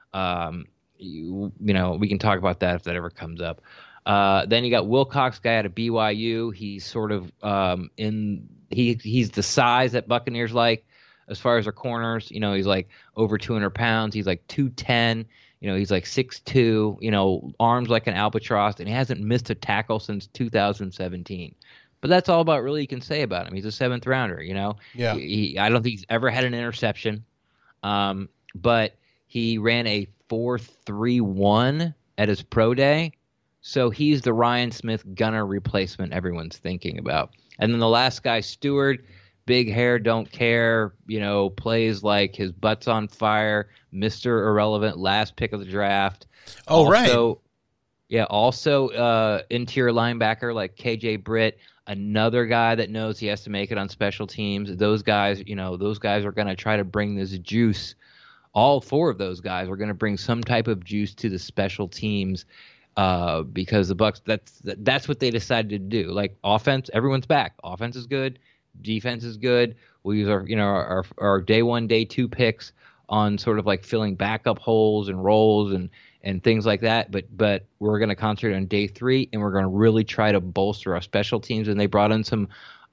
Um, you you know, we can talk about that if that ever comes up. Uh, then you got Wilcox, guy out of B Y U. He's sort of um, in he he's the size that Buccaneers like as far as their corners. You know, he's like over two hundred pounds. He's like two ten. You know, he's like six two. You know, arms like an albatross, and he hasn't missed a tackle since two thousand seventeen. But that's all about really you can say about him. He's a seventh rounder. You know, yeah. He, he, I don't think he's ever had an interception. Um, but he ran a four three one at his pro day. So he's the Ryan Smith gunner replacement everyone's thinking about. And then the last guy, Stewart, big hair, don't care, you know, plays like his butt's on fire, Mister Irrelevant, last pick of the draft. Oh, also, right. Yeah, also uh, interior linebacker like K J Britt, another guy that knows he has to make it on special teams. Those guys, you know, those guys are going to try to bring this juice. All four of those guys are going to bring some type of juice to the special teams. Uh, because the Bucs, that's that's what they decided to do. Like offense, everyone's back. Offense is good, defense is good. We use our you know our, our day one, day two picks on sort of like filling backup holes and roles and and things like that. But but we're going to concentrate on day three, and we're going to really try to bolster our special teams. And they brought in some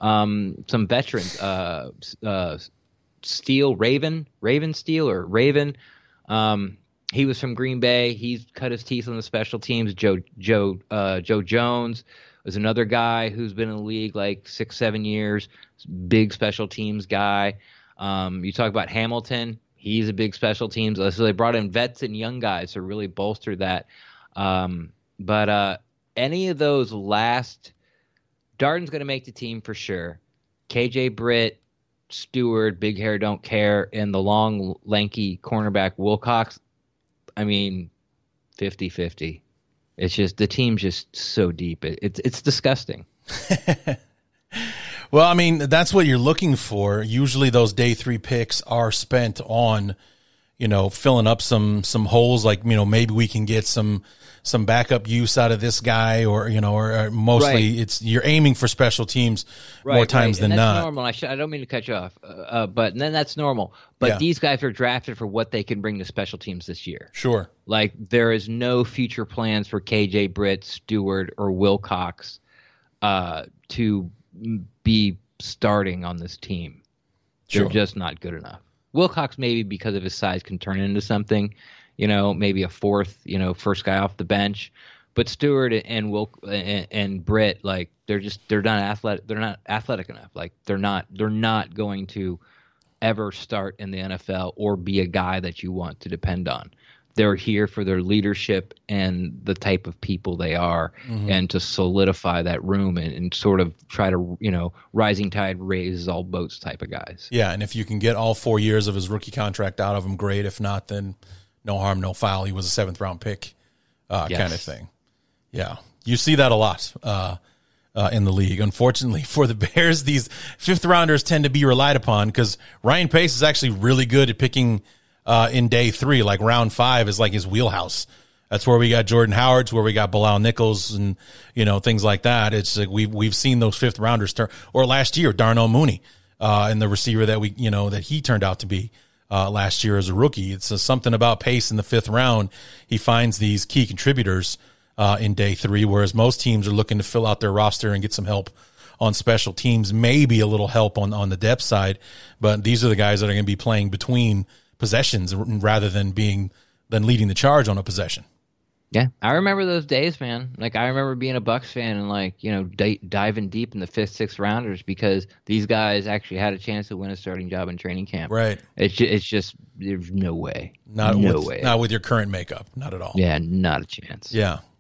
um some veterans, uh, uh, Steele Raven, Raven Steele or Raven. Um, He was from Green Bay. He's cut his teeth on the special teams. Joe Joe uh, Joe Jones was another guy who's been in the league like six, seven years. Big special teams guy. Um, you talk about Hamilton. He's a big special teams. So they brought in vets and young guys to really bolster that. Um, but uh, any of those last – Darden's going to make the team for sure. K J Britt, Stewart, big hair, don't care, and the long, lanky cornerback Wilcox – I mean, fifty-fifty. It's just the team's just so deep. It, it's it's disgusting. Well, I mean, that's what you're looking for. Usually those day three picks are spent on, you know, filling up some some holes. Like, you know, maybe we can get some some backup use out of this guy, or, you know, or, or mostly right. it's you're aiming for special teams right, more times right. than and that's not. Normal. I, should, I don't mean to cut you off, uh, uh, but then that's normal. But Yeah. these guys are drafted for what they can bring to special teams this year. Sure. Like there is no future plans for K J Britt, Stewart, or Wilcox uh, to be starting on this team. They're Sure. just not good enough. Wilcox maybe because of his size can turn into something, you know, maybe a fourth, you know, first guy off the bench. But Stewart and Wilk and, and Britt, like they're just they're not athletic. They're not athletic enough. Like they're not they're not going to ever start in the N F L or be a guy that you want to depend on. They're here for their leadership and the type of people they are, mm-hmm. and to solidify that room and, and sort of try to, you know, rising tide raises all boats type of guys. Yeah, and if you can get all four years of his rookie contract out of him, great. If not, then no harm, no foul. He was a seventh round pick, uh, Yes. kind of thing. Yeah, you see that a lot uh, uh, in the league. Unfortunately for the Bears, these fifth rounders tend to be relied upon because Ryan Pace is actually really good at picking uh, in day three. Like round five is like his wheelhouse. That's where we got Jordan Howard, where we got Bilal Nichols, and you know things like that. It's like we've we've seen those fifth rounders turn. Or last year, Darnell Mooney, uh, and the receiver that we you know that he turned out to be. Uh, last year as a rookie. It's uh, something about Pace in the fifth round. He finds these key contributors uh, in day three, whereas most teams are looking to fill out their roster and get some help on special teams, maybe a little help on, on the depth side. But these are the guys that are going to be playing between possessions rather than being than leading the charge on a possession. Yeah, I remember those days, man. Like, I remember being a Bucs fan and, like, you know, di- diving deep in the fifth, sixth rounders because these guys actually had a chance to win a starting job in training camp. Right. It's just, it's just there's no way. Not no with, way. Not with your current makeup. Not at all. Yeah, not a chance. Yeah.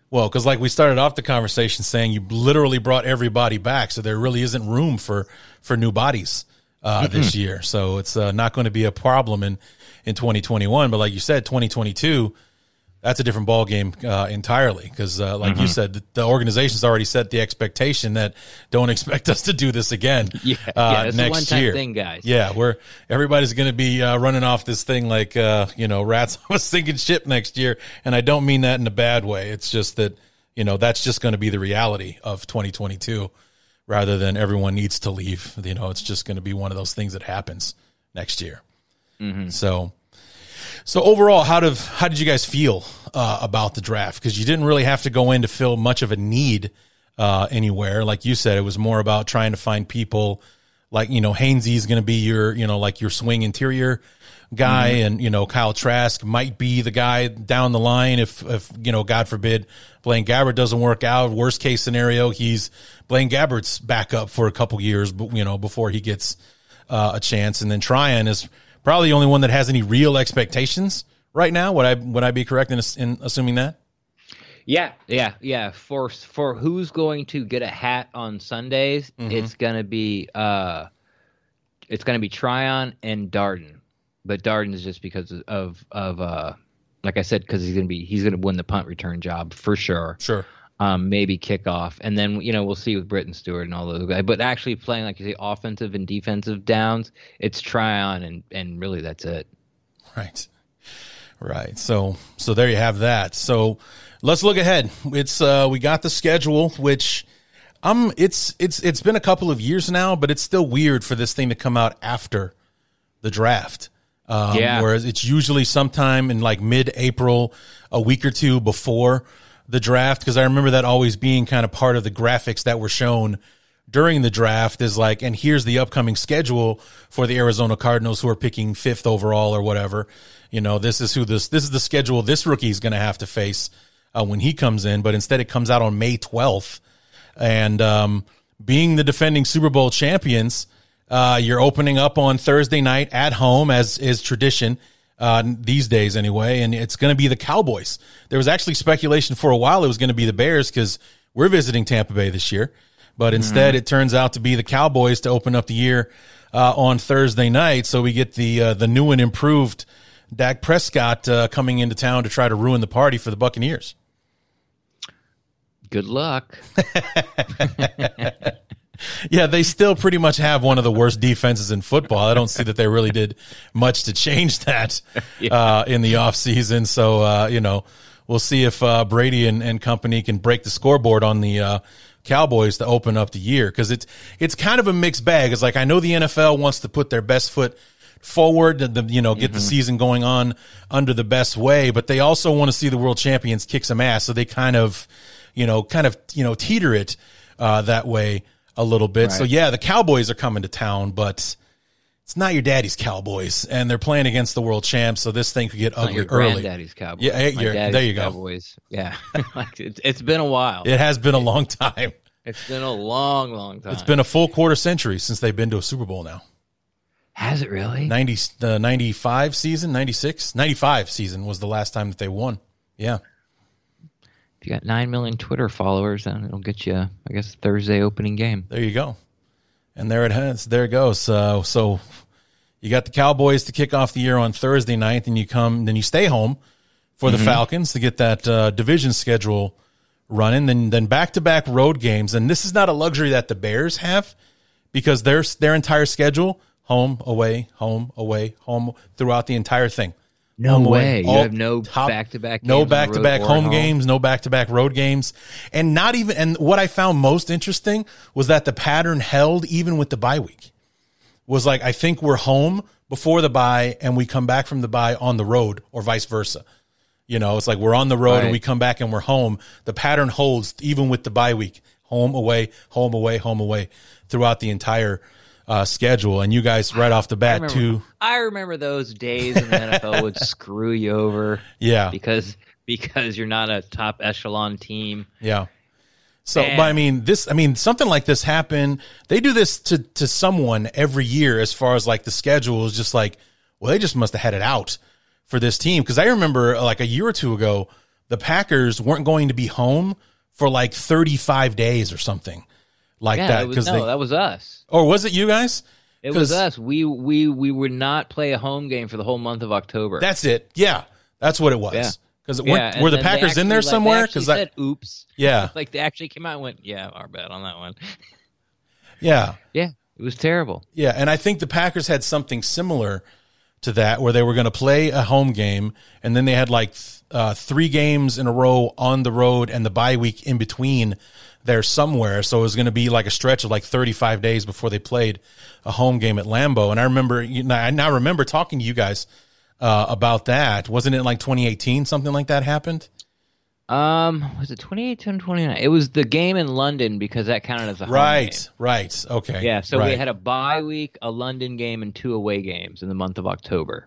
Well, because like we started off the conversation saying you literally brought everybody back, so there really isn't room for for new bodies uh, mm-hmm. this year. So it's uh, not going to be a problem in in twenty twenty-one. But like you said, twenty twenty-two, that's a different ball game uh, entirely. Because uh, like mm-hmm. you said, the, the organization's already set the expectation that don't expect us to do this again yeah, uh, yeah, it's next a one-time year. Thing, guys. Yeah, we're everybody's going to be uh, running off this thing like uh, you know rats off a sinking ship next year, and I don't mean that in a bad way. It's just that you know that's just going to be the reality of twenty twenty-two, rather than everyone needs to leave. You know, it's just going to be one of those things that happens next year. Mm-hmm. So. So overall, how did how did you guys feel uh, about the draft? Because you didn't really have to go in to fill much of a need uh, anywhere. Like you said, it was more about trying to find people. Like you know, Hainsey is going to be your you know like your swing interior guy, mm-hmm. and you know Kyle Trask might be the guy down the line if if you know God forbid Blaine Gabbert doesn't work out. Worst case scenario, he's Blaine Gabbert's backup for a couple years, but you know before he gets uh, a chance. And then Tryon is probably the only one that has any real expectations right now. Would I would I be correct in, in assuming that? Yeah, yeah, yeah. For for who's going to get a hat on Sundays, mm-hmm. it's gonna be uh, it's gonna be Tryon and Darden, but Darden is just because of of uh, like I said, because he's gonna be he's gonna win the punt return job for sure. Sure. Um, maybe kickoff, and then you know we'll see with Britton Stewart and all those guys. But actually playing like you say, offensive and defensive downs, it's Tryon, and and really that's it. Right, right. So so there you have that. So let's look ahead. It's uh, we got the schedule, which um it's it's it's been a couple of years now, but it's still weird for this thing to come out after the draft. Um, yeah. Whereas it's usually sometime in like mid-April, a week or two before the draft, because I remember that always being kind of part of the graphics that were shown during the draft is like, and here's the upcoming schedule for the Arizona Cardinals who are picking fifth overall or whatever. You know, this is who this, this is the schedule this rookie is going to have to face uh, when he comes in, but instead it comes out on May twelfth. And um, being the defending Super Bowl champions, uh, you're opening up on Thursday night at home, as is tradition. Uh, these days anyway, and it's going to be the Cowboys. There was actually speculation for a while it was going to be the Bears because we're visiting Tampa Bay this year, but instead mm-hmm. it turns out to be the Cowboys to open up the year uh, on Thursday night. So we get the uh, the new and improved Dak Prescott uh, coming into town to try to ruin the party for the Buccaneers. Good luck. Yeah, they still pretty much have one of the worst defenses in football. I don't see that they really did much to change that yeah. uh, in the offseason. So, uh, you know, we'll see if uh, Brady and, and company can break the scoreboard on the uh, Cowboys to open up the year, because it's, it's kind of a mixed bag. It's like I know the N F L wants to put their best foot forward, the, you know, get mm-hmm. the season going on under the best way, but they also want to see the world champions kick some ass. So they kind of, you know, kind of, you know, teeter it uh, that way a little bit. Right. So yeah, the Cowboys are coming to town, but it's not your daddy's Cowboys, and they're playing against the world champs. So this thing could get it's ugly not your early. Granddaddy's Cowboys. Yeah, hey, there you go. Cowboys. Yeah, like it's, it's been a while. It has been a long time. It's been a long, long time. It's been a full quarter century since they've been to a Super Bowl now. Has it really? ninety, the ninety-five season, ninety-six, ninety-five season was the last time that they won. Yeah. If you got nine million Twitter followers, then it'll get you, I guess, Thursday opening game. There you go. And there it has. There it goes. Uh, so you got the Cowboys to kick off the year on Thursday night, and you come, then you stay home for the mm-hmm. Falcons to get that uh, division schedule running. Then, then back-to-back road games. And this is not a luxury that the Bears have, because their their entire schedule, home, away, home, away, home, throughout the entire thing. No home way. You have no top, back-to-back games No back-to-back home, home games, no back-to-back road games. And not even, and what I found most interesting was that the pattern held even with the bye week. Was like, I think we're home before the bye and we come back from the bye on the road, or vice versa. You know, it's like we're on the road right. and we come back and we're home. The pattern holds even with the bye week. Home, away, home, away, home, away throughout the entire Uh, schedule. And you guys right off the bat I remember, too. I remember those days when the N F L would screw you over. Yeah. Because because you're not a top echelon team. Yeah. So, and, but I mean, this, I mean, something like this happened. They do this to, to someone every year as far as like the schedule is just like, well, they just must have had it out for this team. Cause I remember like a year or two ago, the Packers weren't going to be home for like thirty-five days or something like yeah, that. It was, Because no, they, that was us. or was it you guys? It was us. We we we would not play a home game for the whole month of October. That's it. Yeah, that's what it was. Yeah. Because Yeah, were and the then Packers they in there actually, like, somewhere? They actually Because said, "Oops." yeah, Like they actually came out and went, "Yeah, our bad on that one." yeah, Yeah, it was terrible. yeah. And I think the Packers had something similar to that, where they were going to play a home game, and then they had like th- uh, three games in a row on the road, and the bye week in between there somewhere. So it was going to be like a stretch of like thirty-five days before they played a home game at Lambeau. And I remember, you know, I now remember talking to you guys uh, about that. Wasn't it like twenty eighteen, something like that happened? Um, was it twenty eighteen, twenty-nine? It was the game in London because that counted as a home Right, game. right. Okay. Yeah, so right. we had a bye week, a London game, and two away games in the month of October.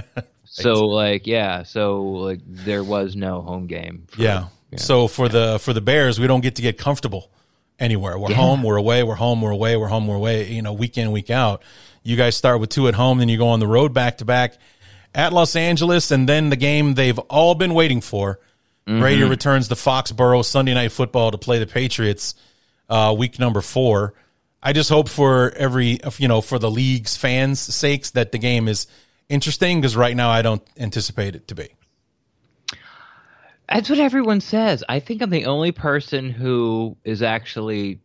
So like, yeah, so like there was no home game. For, Yeah. yeah. So for the for the Bears, we don't get to get comfortable anywhere. We're Yeah. home, we're away, we're home, we're away, we're home, we're away, you know, week in, week out. You guys start with two at home, then you go on the road back to back at Los Angeles, and then the game they've all been waiting for. Mm-hmm. Brady returns to Foxborough Sunday Night Football to play the Patriots uh, week number four. I just hope for every, you know, for the league's fans' sakes that the game is interesting, because right now I don't anticipate it to be. That's what everyone says. I think I'm the only person who is actually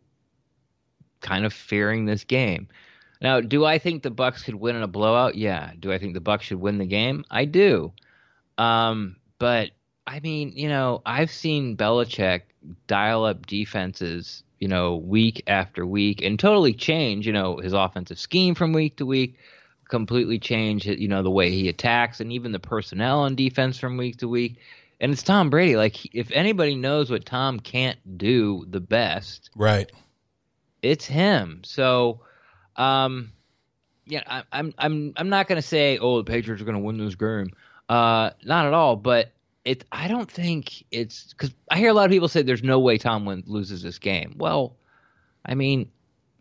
kind of fearing this game. Now, do I think the Bucs could win in a blowout? Yeah. Do I think the Bucs should win the game? I do. Um, but I mean, you know, I've seen Belichick dial up defenses, you know, week after week and totally change, you know, his offensive scheme from week to week, completely change, you know, the way he attacks and even the personnel on defense from week to week. And it's Tom Brady. Like, if anybody knows what Tom can't do the best, Right. it's him. So, um, yeah, I, I'm I'm I'm not going to say, oh, the Patriots are going to win this game. Uh, not at all. But it, I don't think it's because I hear a lot of people say there's no way Tom win, loses this game. Well, I mean,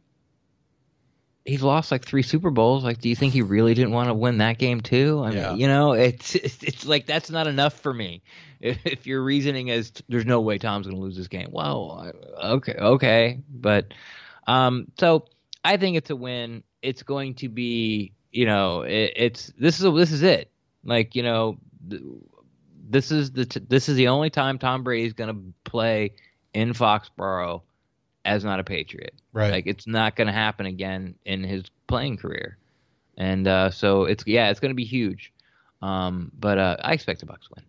he's lost like three Super Bowls. Like, do you think he really didn't want to win that game too? I Yeah. mean, you know, it's, it's it's like that's not enough for me. If, if your reasoning is there's no way Tom's going to lose this game, well, I- okay, okay, but um, so I think it's a win. It's going to be, you know, it, it's this is this is it. Like, you know, th- this is the t- this is the only time Tom Brady is going to play in Foxborough as not a Patriot. Right. Like, it's not going to happen again in his playing career. And uh, so it's, yeah, it's going to be huge. Um, but uh, I expect the Bucs win.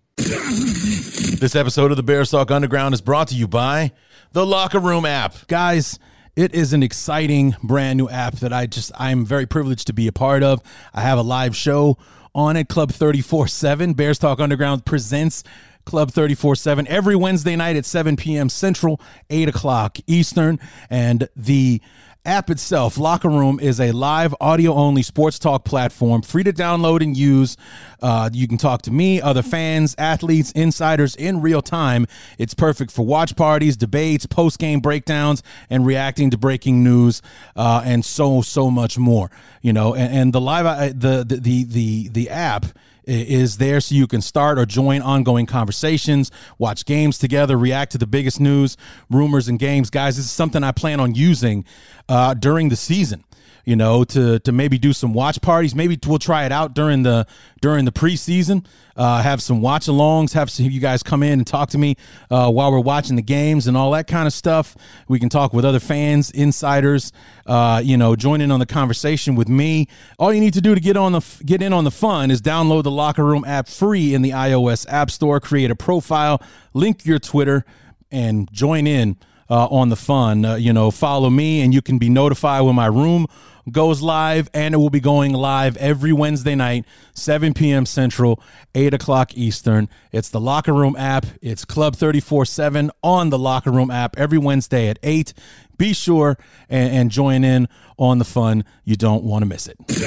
This episode of the Bears Talk Underground is brought to you by the Locker Room app. Guys, it is an exciting brand new app that I just, I'm very privileged to be a part of. I have a live show on it, Club thirty-four seven. Bears Talk Underground presents Club thirty-four seven every Wednesday night at seven p.m. Central, eight o'clock Eastern. And the app itself, Locker Room, is a live audio-only sports talk platform, free to download and use. Uh, you can talk to me, other fans, athletes, insiders in real time. It's perfect for watch parties, debates, post-game breakdowns, and reacting to breaking news, uh, and so, so much more. You know, and, and the live, uh, the, the, the, the, the app is there so you can start or join ongoing conversations, watch games together, react to the biggest news, rumors, and games. Guys, this is something I plan on using uh, during the season, you know, to to maybe do some watch parties. Maybe we'll try it out during the during the preseason, uh, have some watch-alongs, have some, you guys come in and talk to me uh, while we're watching the games and all that kind of stuff. We can talk with other fans, insiders, uh, you know, join in on the conversation with me. All you need to do to get on the get in on the fun is download the Locker Room app free in the iOS App Store, create a profile, link your Twitter, and join in uh, on the fun. Uh, you know, follow me, and you can be notified when my room goes live, and it will be going live every Wednesday night, seven p.m. Central, eight o'clock Eastern. It's the Locker Room app. It's Club thirty-four seven on the Locker Room app every Wednesday at eight. Be sure and, and join in on the fun. You don't want to miss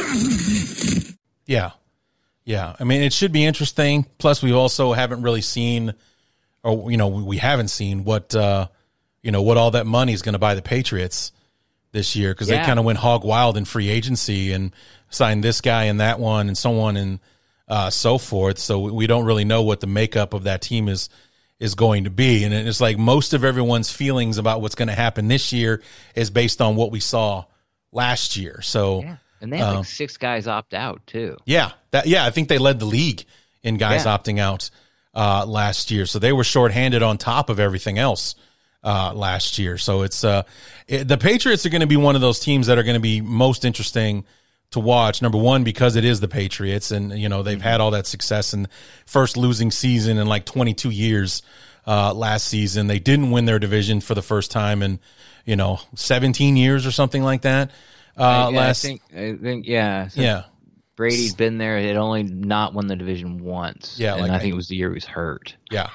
it. Yeah. Yeah. I mean, it should be interesting. Plus, we also haven't really seen, or, you know, we haven't seen what, uh, you know, what all that money is going to buy the Patriots this year, because Yeah. they kind of went hog wild in free agency and signed this guy and that one and so on and uh, so forth. So we don't really know what the makeup of that team is is going to be. And it's like most of everyone's feelings about what's going to happen this year is based on what we saw last year. So, Yeah. And they had um, like six guys opt out too. yeah, that, yeah, I think they led the league in guys Yeah. opting out uh, last year. So they were shorthanded on top of everything else uh, last year. So it's uh, it, the Patriots are going to be one of those teams that are going to be most interesting to watch. Number one, because it is the Patriots, and you know they've had all that success in first losing season in like twenty-two years uh, last season. They didn't win their division for the first time in you know seventeen years or something like that. Uh, yeah, last, I think, I think, yeah, since yeah, Brady's been there. It only not won the division once. Yeah, and like I I- think it was the year he was hurt. yeah.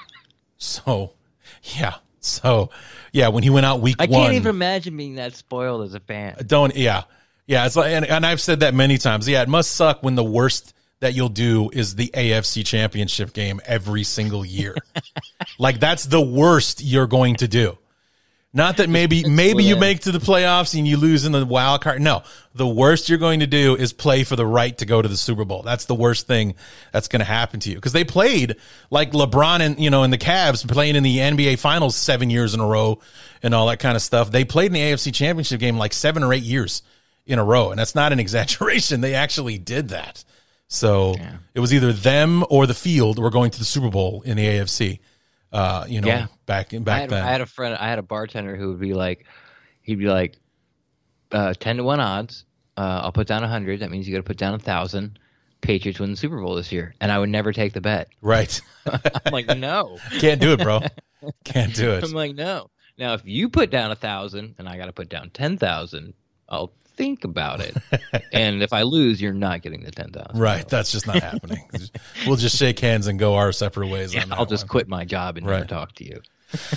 So, yeah, so yeah, when he went out week I one, can't even imagine being that spoiled as a fan. don't yeah yeah it's like and, and I've said that many times. Yeah, it must suck when the worst that you'll do is the A F C championship game every single year. Like that's the worst you're going to do. Not that maybe maybe you make to the playoffs and you lose in the wild card. No, the worst you're going to do is play for the right to go to the Super Bowl. That's the worst thing that's going to happen to you, because they played like LeBron and you know and the Cavs playing in the N B A Finals seven years in a row and all that kind of stuff. They played in the A F C Championship game like seven or eight years in a row, and that's not an exaggeration. They actually did that. So Yeah. it was either them or the field were going to the Super Bowl in the A F C. Uh, you know, Yeah. back I back had, then. I had a friend. I had a bartender who would be like, he'd be like, uh, ten to one odds. Uh, I'll put down a hundred. That means you got to put down a thousand. Patriots win the Super Bowl this year, and I would never take the bet. Right. I'm like, no. Can't do it, bro. Can't do it. I'm like, no. Now, if you put down a thousand and I got to put down ten thousand, I'll think about it. And if I lose, you're not getting the ten thousand. Right. That's just not happening. We'll just shake hands and go our separate ways. Yeah, on that I'll just one. quit my job and Right. never talk to you.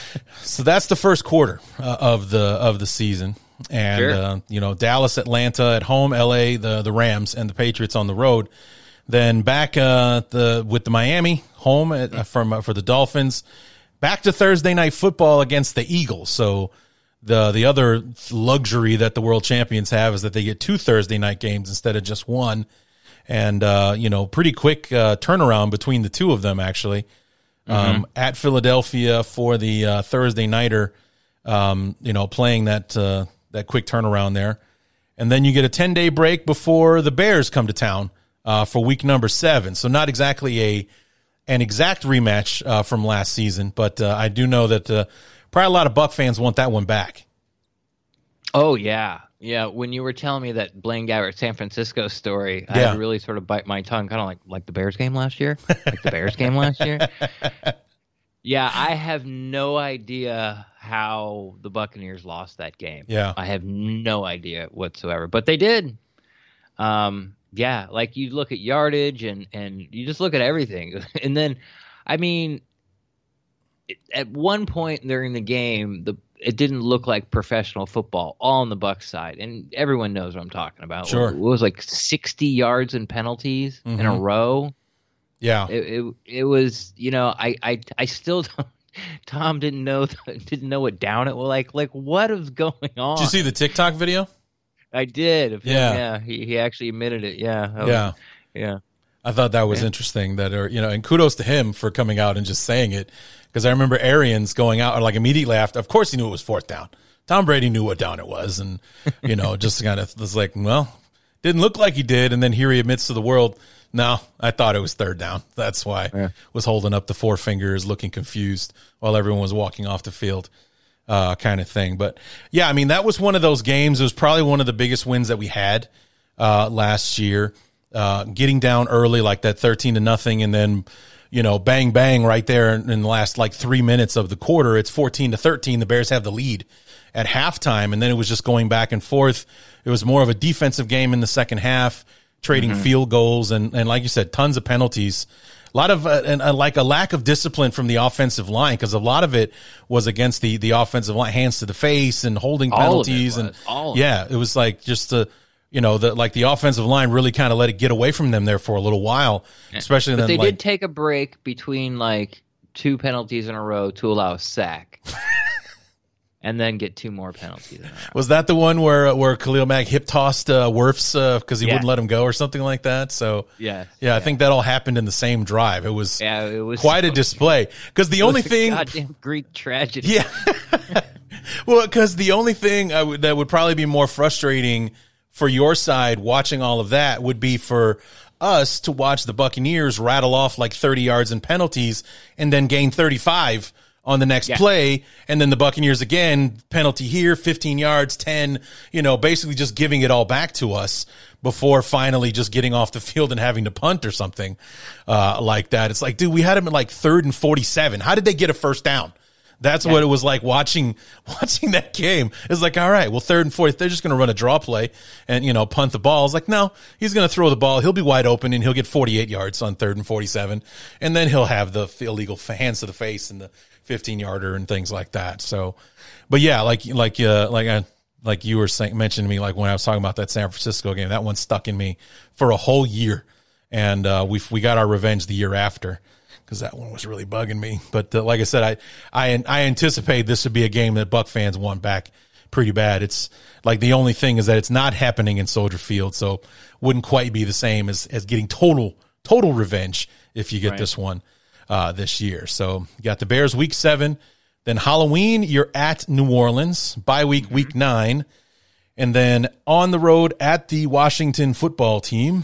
So that's the first quarter uh, of the of the season, and Sure. uh, you know Dallas, Atlanta at home, L A, the the Rams, and the Patriots on the road. Then back uh, the with the Miami home at, uh, from uh, for the Dolphins. Back to Thursday night football against the Eagles. So the the other luxury that the world champions have is that they get two Thursday night games instead of just one, and uh, you know pretty quick uh, turnaround between the two of them actually. Um, at Philadelphia for the uh, Thursday nighter, um, you know, playing that uh, that quick turnaround there, and then you get a ten day break before the Bears come to town uh, for week number seven. So not exactly a an exact rematch uh, from last season, but uh, I do know that uh, probably a lot of Buck fans want that one back. Oh, yeah. Yeah, when you were telling me that Blaine Gabbert San Francisco story, I Yeah. had to really sort of bite my tongue, kind of like like the Bears game last year, like the Bears game last year. Yeah, I have no idea how the Buccaneers lost that game. Yeah. I have no idea whatsoever, but they did. Um, yeah, like you look at yardage and and you just look at everything, and then, I mean, it- at one point during the game, the it didn't look like professional football all on the Bucs side, and everyone knows what I'm talking about. Sure. It was like sixty yards in penalties in a Mhm. row. Yeah, It, it it was, you know, I I I still don't. Tom didn't know didn't know what down it was like. Like what is going on? did you see the TikTok video? I did. Of him, Yeah. yeah. He he actually admitted it. Yeah. That was- Yeah. yeah. I thought that was Yeah. interesting that, or, you know, and kudos to him for coming out and just saying it. Because I remember Arians going out and like immediately after, of course he knew it was fourth down. Tom Brady knew what down it was. And, you know, just kind of was like, well, didn't look like he did. And then here he admits to the world, no, I thought it was third down. That's why Yeah. was holding up the four fingers, looking confused while everyone was walking off the field, uh, kind of thing. But yeah, I mean, that was one of those games. It was probably one of the biggest wins that we had uh, last year. Uh, getting down early like that thirteen to nothing, and then, you know, bang, bang right there in, in the last like three minutes of the quarter, it's fourteen to thirteen. The Bears have the lead at halftime, and then it was just going back and forth. It was more of a defensive game in the second half, trading field goals, and, and like you said, tons of penalties. A lot of, uh, and uh, like a lack of discipline from the offensive line, because a lot of it was against the, the offensive line, hands to the face and holding All of it penalties. And was. All of yeah, it was like just the, you know, the, like the offensive line really kind of let it get away from them there for a little while, especially But then they like, did take a break between like two penalties in a row to allow a sack. and then get two more penalties. In a row. Was that the one where where Khalil Mack hip tossed uh, Wirfs because uh, he Yeah. wouldn't let him go or something like that? So Yes. yeah, I Yeah. think that all happened in the same drive. It was Yeah, it was quite a so- display because the It was only a thing, goddamn Greek tragedy. yeah, well, because the only thing I would, that would probably be more frustrating for your side watching all of that would be for us to watch the Buccaneers rattle off like thirty yards in penalties and then gain thirty-five on the next Yeah. play. And then the Buccaneers again, penalty here, fifteen yards, ten, you know, basically just giving it all back to us before finally just getting off the field and having to punt or something uh, like that. It's like, dude, we had them at like third and forty-seven. How did they get a first down? That's Yeah. what it was like watching watching that game. It's like, all right, well, third and fourth, they're just going to run a draw play and, you know, punt the ball. It's like, no, he's going to throw the ball. He'll be wide open and he'll get forty-eight yards on third and forty-seven. And then he'll have the illegal hands to the face and the fifteen yarder and things like that. So, but yeah, like, like, uh, like, I, like you were saying, mentioning to me, like when I was talking about that San Francisco game, that one stuck in me for a whole year. And, uh, we, we got our revenge the year after. Because that one was really bugging me, but uh, like I said, I, I I anticipate this would be a game that Buck fans want back pretty bad. It's like the only thing is that it's not happening in Soldier Field, so wouldn't quite be the same as as getting total total revenge if you get Right. this one uh, this year. So you got the Bears week seven, then Halloween you're at New Orleans, bye week Mm-hmm. week nine, and then on the road at the Washington football team.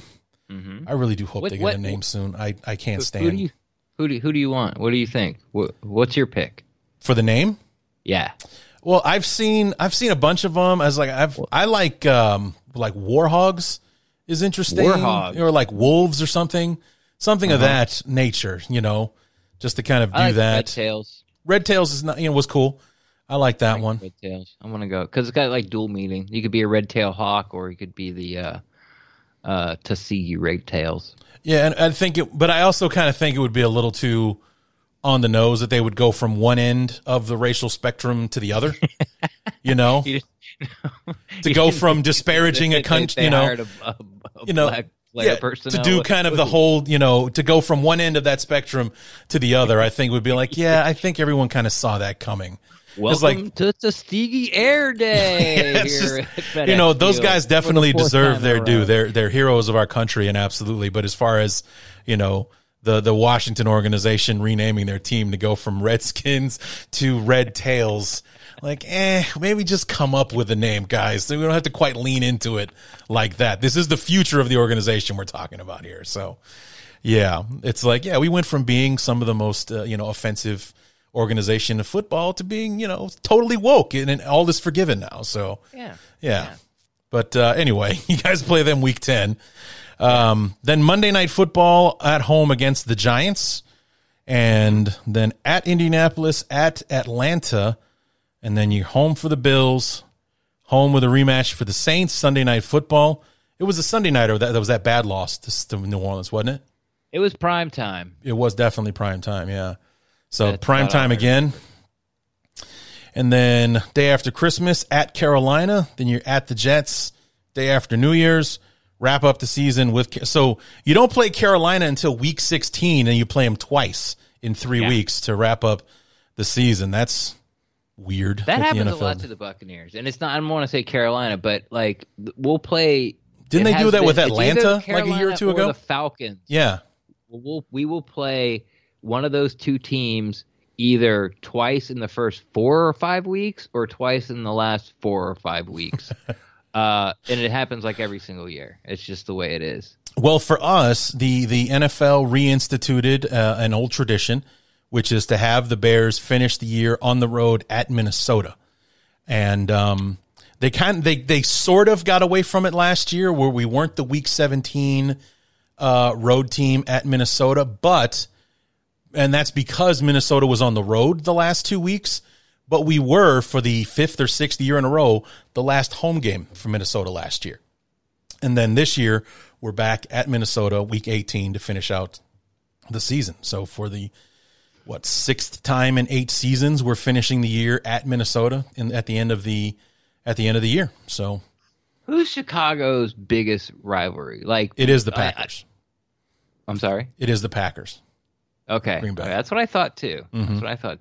I really do hope What- they get what- a name soon. I I can't stand Who do you who do who do you want? What do you think? What, what's your pick? for the name. Yeah. Well, I've seen I've seen a bunch of them. I was like, I've I like um like Warhogs is interesting, Warhog. or like wolves or something, something of that nature. You know, just to kind of do I like that. Red Tails. Red Tails is not you know was cool. I like that one. Red Tails. I'm gonna go because it's got like dual meaning. You could be a red tail hawk, or you could be the uh, uh, Tuskegee Red Tails. Yeah, and I think it, but I also kind of think it would be a little too on the nose that they would go from one end of the racial spectrum to the other. You know, You to go from disparaging a country, you know, hired a, a, a you know, black player yeah, personnel to do with- kind of the whole, you know, to go from one end of that spectrum to the other, I think would be like, yeah, I think everyone kind of saw that coming. Welcome like- to Tuskegee Air Day. It's here just- at FedEx you know, those Field guys for the definitely fourth deserve time their in a due. row. They're they're heroes of our country, and absolutely. But as far as you know, the the Washington organization renaming their team to go from Redskins to Red Tails, like, eh, maybe just come up with a name, guys. We don't have to quite lean into it like that. This is the future of the organization we're talking about here. So, yeah, it's like, yeah, we went from being some of the most uh, you know offensive organization of football to being you know totally woke and, and all is forgiven now. So Yeah. yeah. But uh, anyway, you guys play them week ten. Um, then Monday Night Football at home against the Giants. And then at Indianapolis, at Atlanta. And then you're home for the Bills. Home with a rematch for the Saints. Sunday Night Football. It was a Sunday nighter that, that was that bad loss to, to New Orleans, wasn't it? It was prime time. It was definitely prime time, yeah. So That's prime about all time I heard. again. And then day after Christmas at Carolina. Then you're at the Jets. Day after New Year's. Wrap up the season with. So you don't play Carolina until week sixteen, and you play them twice in three Yeah. weeks to wrap up the season. That's weird. That with the happens N a F L. lot to the Buccaneers, and it's not. I don't want to say Carolina, but like we'll play. Didn't it they do has that with been- it's either Atlanta, like a year or Carolina two ago? The Falcons. Yeah. We'll we will play one of those two teams either twice in the first four or five weeks, or twice in the last four or five weeks. uh, and it happens like every single year. It's just the way it is. Well, for us, the, the N F L reinstituted uh, an old tradition, which is to have the Bears finish the year on the road at Minnesota. And um, they kind they they sort of got away from it last year, where we weren't the Week seventeen uh, road team at Minnesota, but and that's because Minnesota was on the road the last two weeks. But we were, for the fifth or sixth year in a row, the last home game for Minnesota last year. And then this year, we're back at Minnesota, week eighteen, to finish out the season. So for the, what, sixth time in eight seasons, we're finishing the year at Minnesota in, at the end of the at the end of the year. So Who's Chicago's biggest rivalry? Like it is the I- I- Packers. I'm sorry. It is the Packers. Okay, Green Bay. Okay, that's what I thought too. Mhm. That's what I thought too.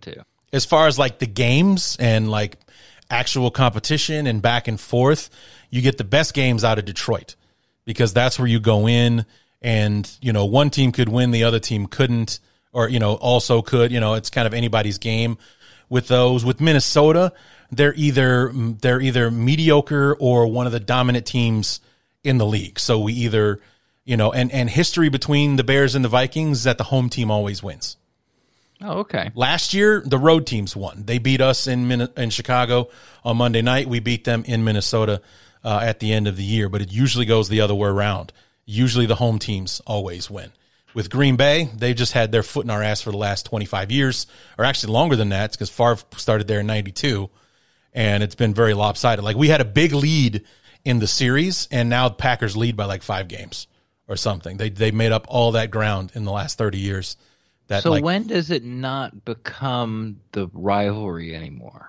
as far as like the games and like actual competition and back and forth, you get the best games out of Detroit because that's where you go in and, you know, one team could win, the other team couldn't, or, you know, also could, you know, it's kind of anybody's game with those. With Minnesota, they're either, they're either mediocre or one of the dominant teams in the league. So we either, you know, and, and history between the Bears and the Vikings is that the home team always wins. Oh, okay. Last year, the road teams won. They beat us in Min- in Chicago on Monday night. We beat them in Minnesota uh, at the end of the year, but it usually goes the other way around. Usually the home teams always win. With Green Bay, they just had their foot in our ass for the last twenty-five years, or actually longer than that, because Favre started there in ninety-two, and it's been very lopsided. Like, we had a big lead in the series, and now the Packers lead by like five games or something. They they made up all that ground in the last thirty years. That, so like, when does it not become the rivalry anymore?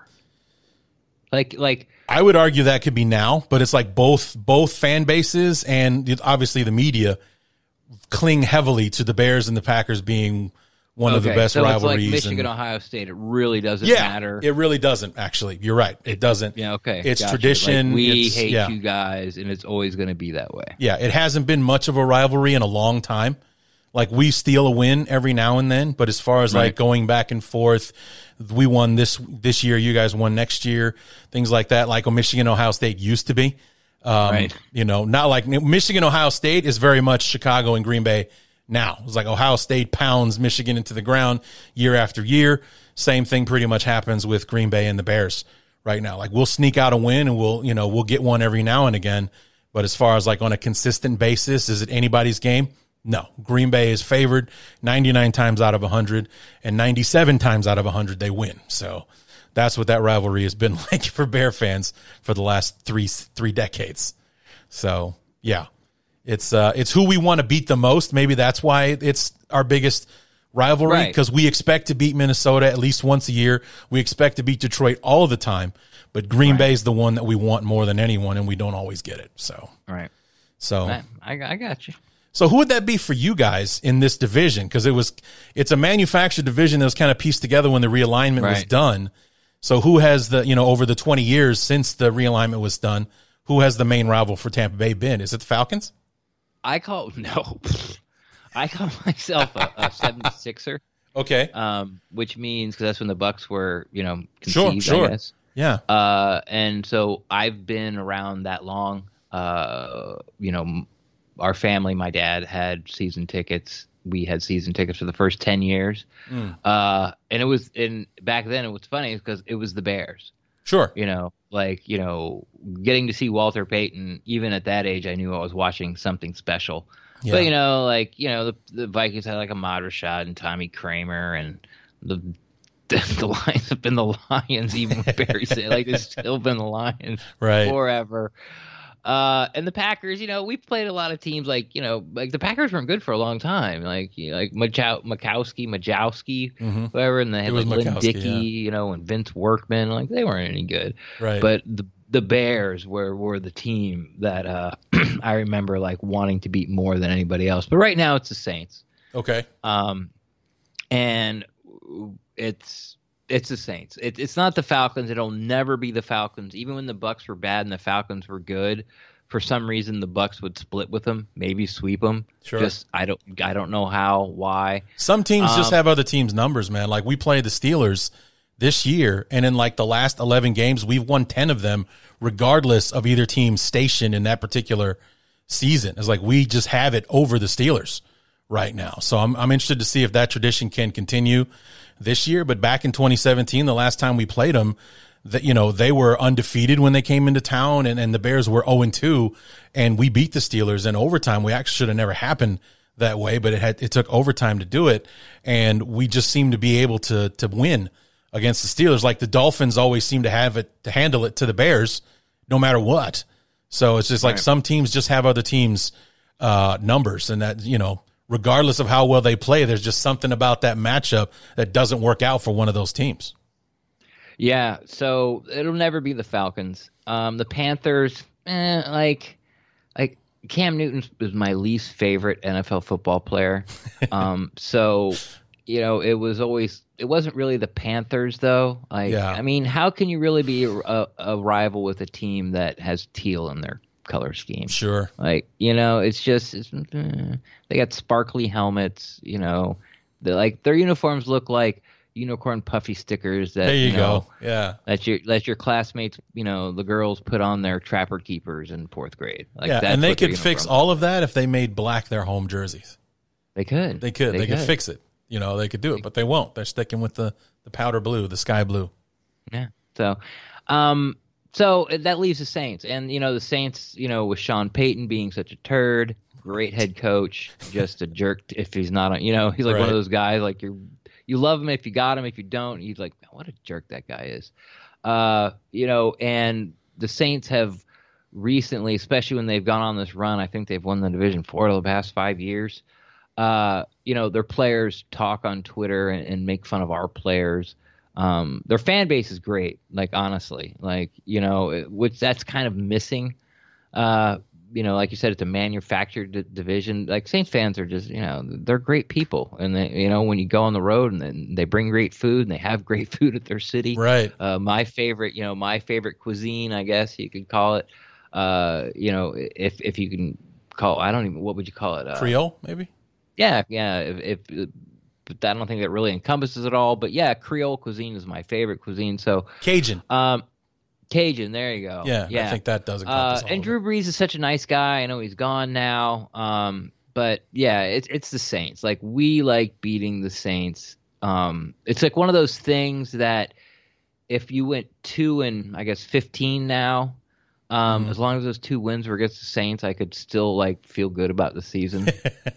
Like, like I would argue that could be now, but it's like both both fan bases and obviously the media cling heavily to the Bears and the Packers being one okay, of the best so rivalries. It's like Michigan, and, Ohio State. It really doesn't yeah, matter. It really doesn't. Actually, you're right. It doesn't. Yeah. Okay. It's gotcha. tradition. Like, we it's, hate yeah. you guys, and it's always going to be that way. Yeah, it hasn't been much of a rivalry in a long time. Like, we steal a win every now and then, but as far as Right. like going back and forth, we won this this year, you guys won next year, things like that, like Michigan, Ohio State used to be. Um, Right. You know, not like Michigan, Ohio State is very much Chicago and Green Bay now. It's like Ohio State pounds Michigan into the ground year after year. Same thing pretty much happens with Green Bay and the Bears right now. Like, we'll sneak out a win and we'll, you know, we'll get one every now and again. But as far as like on a consistent basis, is it anybody's game? No. Green Bay is favored ninety-nine times out of one hundred, and ninety-seven times out of one hundred they win. So that's what that rivalry has been like for Bear fans for the last three three decades. So, yeah. It's uh it's who we want to beat the most. Maybe that's why it's our biggest rivalry, because Right. we expect to beat Minnesota at least once a year. We expect to beat Detroit all the time, but Green Right. Bay is the one that we want more than anyone, and we don't always get it. So, All right. so I, I, I got you. So who would that be for you guys in this division? Because it was, it's a manufactured division that was kind of pieced together when the realignment was Right. done. So who has the, you know, over the twenty years since the realignment was done, who has the main rival for Tampa Bay been? Is it the Falcons? I call no. I call myself a, a seventy-sixer, Okay. um, which means because that's when the Bucks were, you know, Sure, conceived, sure. I guess. Yeah. Uh, and so I've been around that long. Uh, you know, m- our family, my dad had season tickets. We had season tickets for the first ten years. Uh, and it was in back then. It was funny because it was the Bears. Sure. You know, like, you know, getting to see Walter Payton, even at that age, I knew I was watching something special. Yeah. But, you know, like, you know, the, the Vikings had like a Rashad and Tommy Kramer, and the the Lions have been the Lions, even with Barry saying, like, they've still been the Lions Right. forever. Uh, and the Packers, you know, we played a lot of teams like, you know, like the Packers weren't good for a long time. Like, you know, like Majow- Makowski, Majowski, Mhm. whoever, and they It had was like Lynn Makowski, Dickey, yeah. you know, and Vince Workman. Like, they weren't any good. Right. But the the Bears were, were the team that uh, I remember like wanting to beat more than anybody else. But right now it's the Saints. Okay. Um, and it's it's the Saints. It, it's not the Falcons. It'll never be the Falcons. Even when the Bucks were bad and the Falcons were good, for some reason the Bucks would split with them, maybe sweep them. Sure. Just I don't I don't know how, why. Some teams just Um, have other teams' numbers, man. Like, we played the Steelers this year, and in like the last eleven games, we've won ten of them, regardless of either team's station in that particular season. It's like we just have it over the Steelers right now. So I'm I'm interested to see if that tradition can continue this year. But back in twenty seventeen, the last time we played them, that, you know, they were undefeated when they came into town, and, and the Bears were oh and two, and we beat the Steelers in overtime. We actually should have never happened that way, but it had it took overtime to do it, and we just seemed to be able to to win against the Steelers. Like, the Dolphins always seem to have it to handle it to the Bears no matter what. So it's just like Right. some teams just have other teams' uh, numbers, and that, you know, regardless of how well they play, there's just something about that matchup that doesn't work out for one of those teams. Yeah, so it'll never be the Falcons. Um, the Panthers, eh, like, like Cam Newton is my least favorite N F L football player. um, so, you know, it was always it wasn't really the Panthers though. Like, Yeah. I mean, how can you really be a, a rival with a team that has teal in their color scheme? Sure. Like, you know, it's just it's, eh. They got sparkly helmets. You know, they like their uniforms look like unicorn puffy stickers that There you, you know, go. Yeah. that your that your classmates, you know, the girls put on their trapper keepers in fourth grade. Like, Yeah, that's and they what their could fix uniforms- all of that if they made black their home jerseys. They could. They could. They, could fix it. You know, they could do it, but they won't. They're sticking with the, the powder blue, the sky blue. Yeah. So, um, so that leaves the Saints, and you know the Saints, you know, with Sean Payton being such a turd, great head coach, just a jerk if he's not on. You know, he's like one Right. of those guys like you're you love him if you got him, if you don't, he's like, what a jerk that guy is. Uh, you know, and the Saints have recently, especially when they've gone on this run, I think they've won the division four the past five years. Uh, you know, their players talk on Twitter and, and make fun of our players. Um, their fan base is great. Like, honestly, like, you know, it- which that's kind of missing. Uh, you know, like you said, it's a manufactured d- division. Like, Saints fans are just, you know, they're great people. And they, you know, when you go on the road and then they bring great food and they have great food at their city. Right. Uh, my favorite, you know, my favorite cuisine, I guess you could call it. Uh, you know, if, if you can call, I don't even, what would you call it? Uh, Creole, maybe? Yeah, yeah. If, if but I don't think that really encompasses it all. But yeah, Creole cuisine is my favorite cuisine. So Cajun. um, Cajun, there you go. Yeah, yeah. I think that does Uh, encompass all and of Drew it. Brees is such a nice guy. I know he's gone now. Um, but yeah, it's it's the Saints. Like, we like beating the Saints. Um, it's like one of those things that if you went two and I guess fifteen now, um, Mm-hmm. as long as those two wins were against the Saints, I could still like feel good about the season.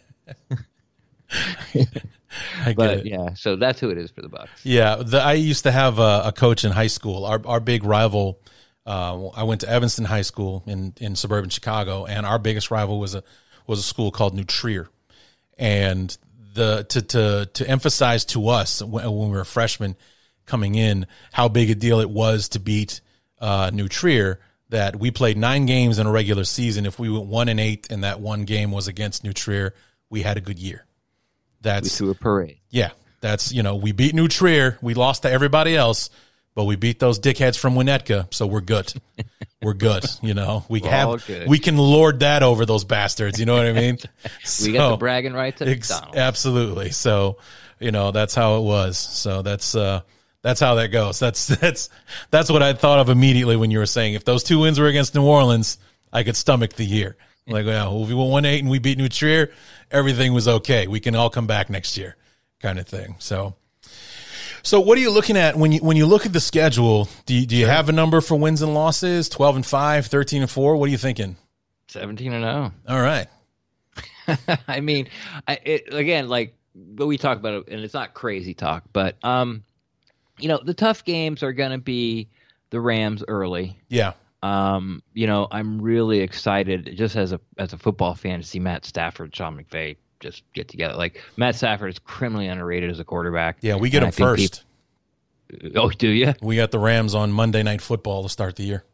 I get But it. yeah, so that's who it is for the Bucks. Yeah, the, I used to have a, a coach in high school. Our our big rival. Uh, I went to Evanston High School in, in suburban Chicago, and our biggest rival was a was a school called New Trier. And the to to to emphasize to us when, when we were freshmen coming in how big a deal it was to beat uh, New Trier. That we played nine games in a regular season. If we went one and eight, and that one game was against New Trier, we had a good year. We That's threw a parade. yeah, that's, you know, we beat New Trier. We lost to everybody else, but we beat those dickheads from Winnetka, so we're good. We're good, you know. We We're all have good. we can lord that over those bastards, you know what I mean? We got the So, bragging rights at ex- McDonald's. absolutely. So, you know, that's how it was. So that's uh that's how that goes. That's that's that's what I thought of immediately when you were saying if those two wins were against New Orleans, I could stomach the year. Like, well, if we won one eight and we beat New Trier, everything was okay. We can all come back next year, kind of thing. So, so what are you looking at when you when you look at the schedule? Do you, do you have a number for wins and losses? Twelve and five, thirteen and four. What are you thinking? seventeen and oh. All right. I mean, I, it, again, like, but we talk about it, and it's not crazy talk, but um, you know, the tough games are going to be the Rams early. Yeah. Um, you know, I'm really excited just as a as a football fan to see Matt Stafford, Sean McVay just get together. Like, Matt Stafford is criminally underrated as a quarterback. Yeah, we get And them I think first. people- oh, do you? We got the Rams on Monday Night Football to start the year.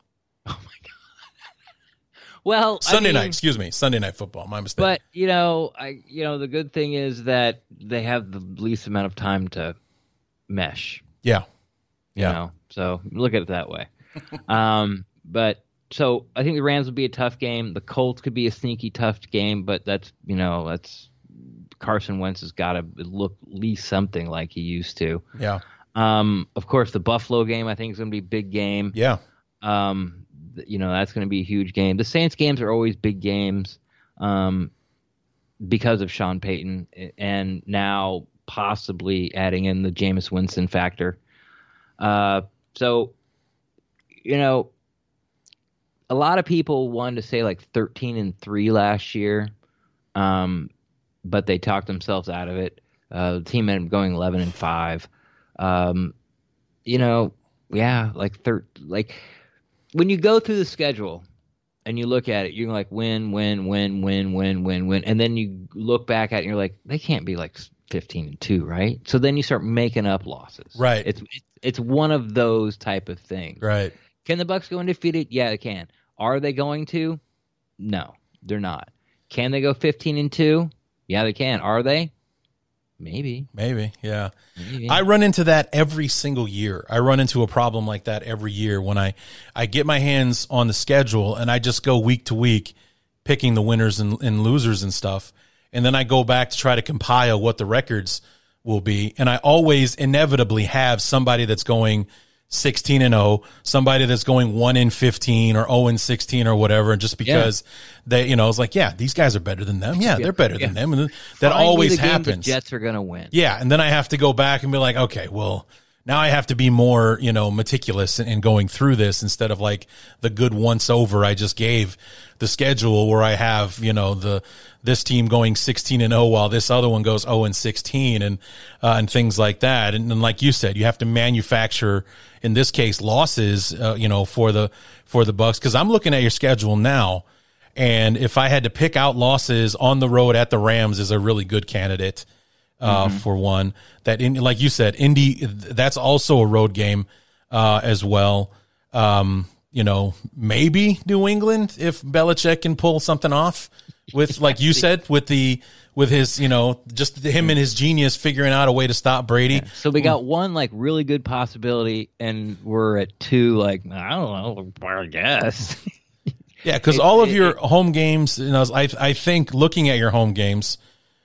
Well, Sunday I mean, night, excuse me. Sunday Night Football. My mistake. But you know, I you know the good thing is that they have the least amount of time to mesh. yeah. You Yeah. know, so look at it that way. um, but so I think the Rams will be a tough game. The Colts could be a sneaky tough game, but that's you know that's Carson Wentz has got to look at least something like he used to. Yeah. Um, of course, the Buffalo game I think is going to be a big game. Yeah. Um, th- you know, that's going to be a huge game. The Saints games are always big games um, because of Sean Payton and now possibly adding in the Jameis Winston factor. Uh, so, you know, a lot of people wanted to say like thirteen and three last year, um, but they talked themselves out of it. Uh, the team ended up going eleven and five. Um, you know, yeah, like thir- like when you go through the schedule and you look at it, you're like win, win, win, win, win, win, win, and then you look back at it and you're like, they can't be like fifteen and two, right? So then you start making up losses. Right. It's it's one of those type of things. Right. Can the Bucks go undefeated? Yeah, they can. Are they going to? No, they're not. Can they go fifteen and two? Yeah, they can. Are they? Maybe. Maybe, yeah. Maybe. I run into that every single year. I run into a problem like that every year when I, I get my hands on the schedule and I just go week to week picking the winners and, and losers and stuff. And then I go back to try to compile what the records will be. And I always inevitably have somebody that's going sixteen and oh, somebody that's going one and fifteen or oh and sixteen or whatever. And just because yeah. they, you know, it's like, yeah, these guys are better than them. Yeah, they're better yeah. than them. And that Find always the game happens. The Jets are going to win. Yeah. And then I have to go back and be like, okay, well, now I have to be more, you know, meticulous in, in going through this instead of like the good once over I just gave the schedule where I have, you know, the, this team going sixteen and oh while this other one goes oh and sixteen and, uh, and things like that. And, and like you said, you have to manufacture, in this case, losses, uh, you know, for the, for the Bucks. Cause I'm looking at your schedule now. And if I had to pick out losses on the road at the Rams is a really good candidate. Uh, mm-hmm. for one that in, like you said, Indy, that's also a road game, uh, as well. Um, you know, maybe New England, if Belichick can pull something off with, like you said, with the, with his, you know, just him and his genius figuring out a way to stop Brady. Yeah. So we got one like really good possibility and we're at two, like, I don't know, I guess. Yeah. Cause all of your home games, you know, I, I think looking at your home games,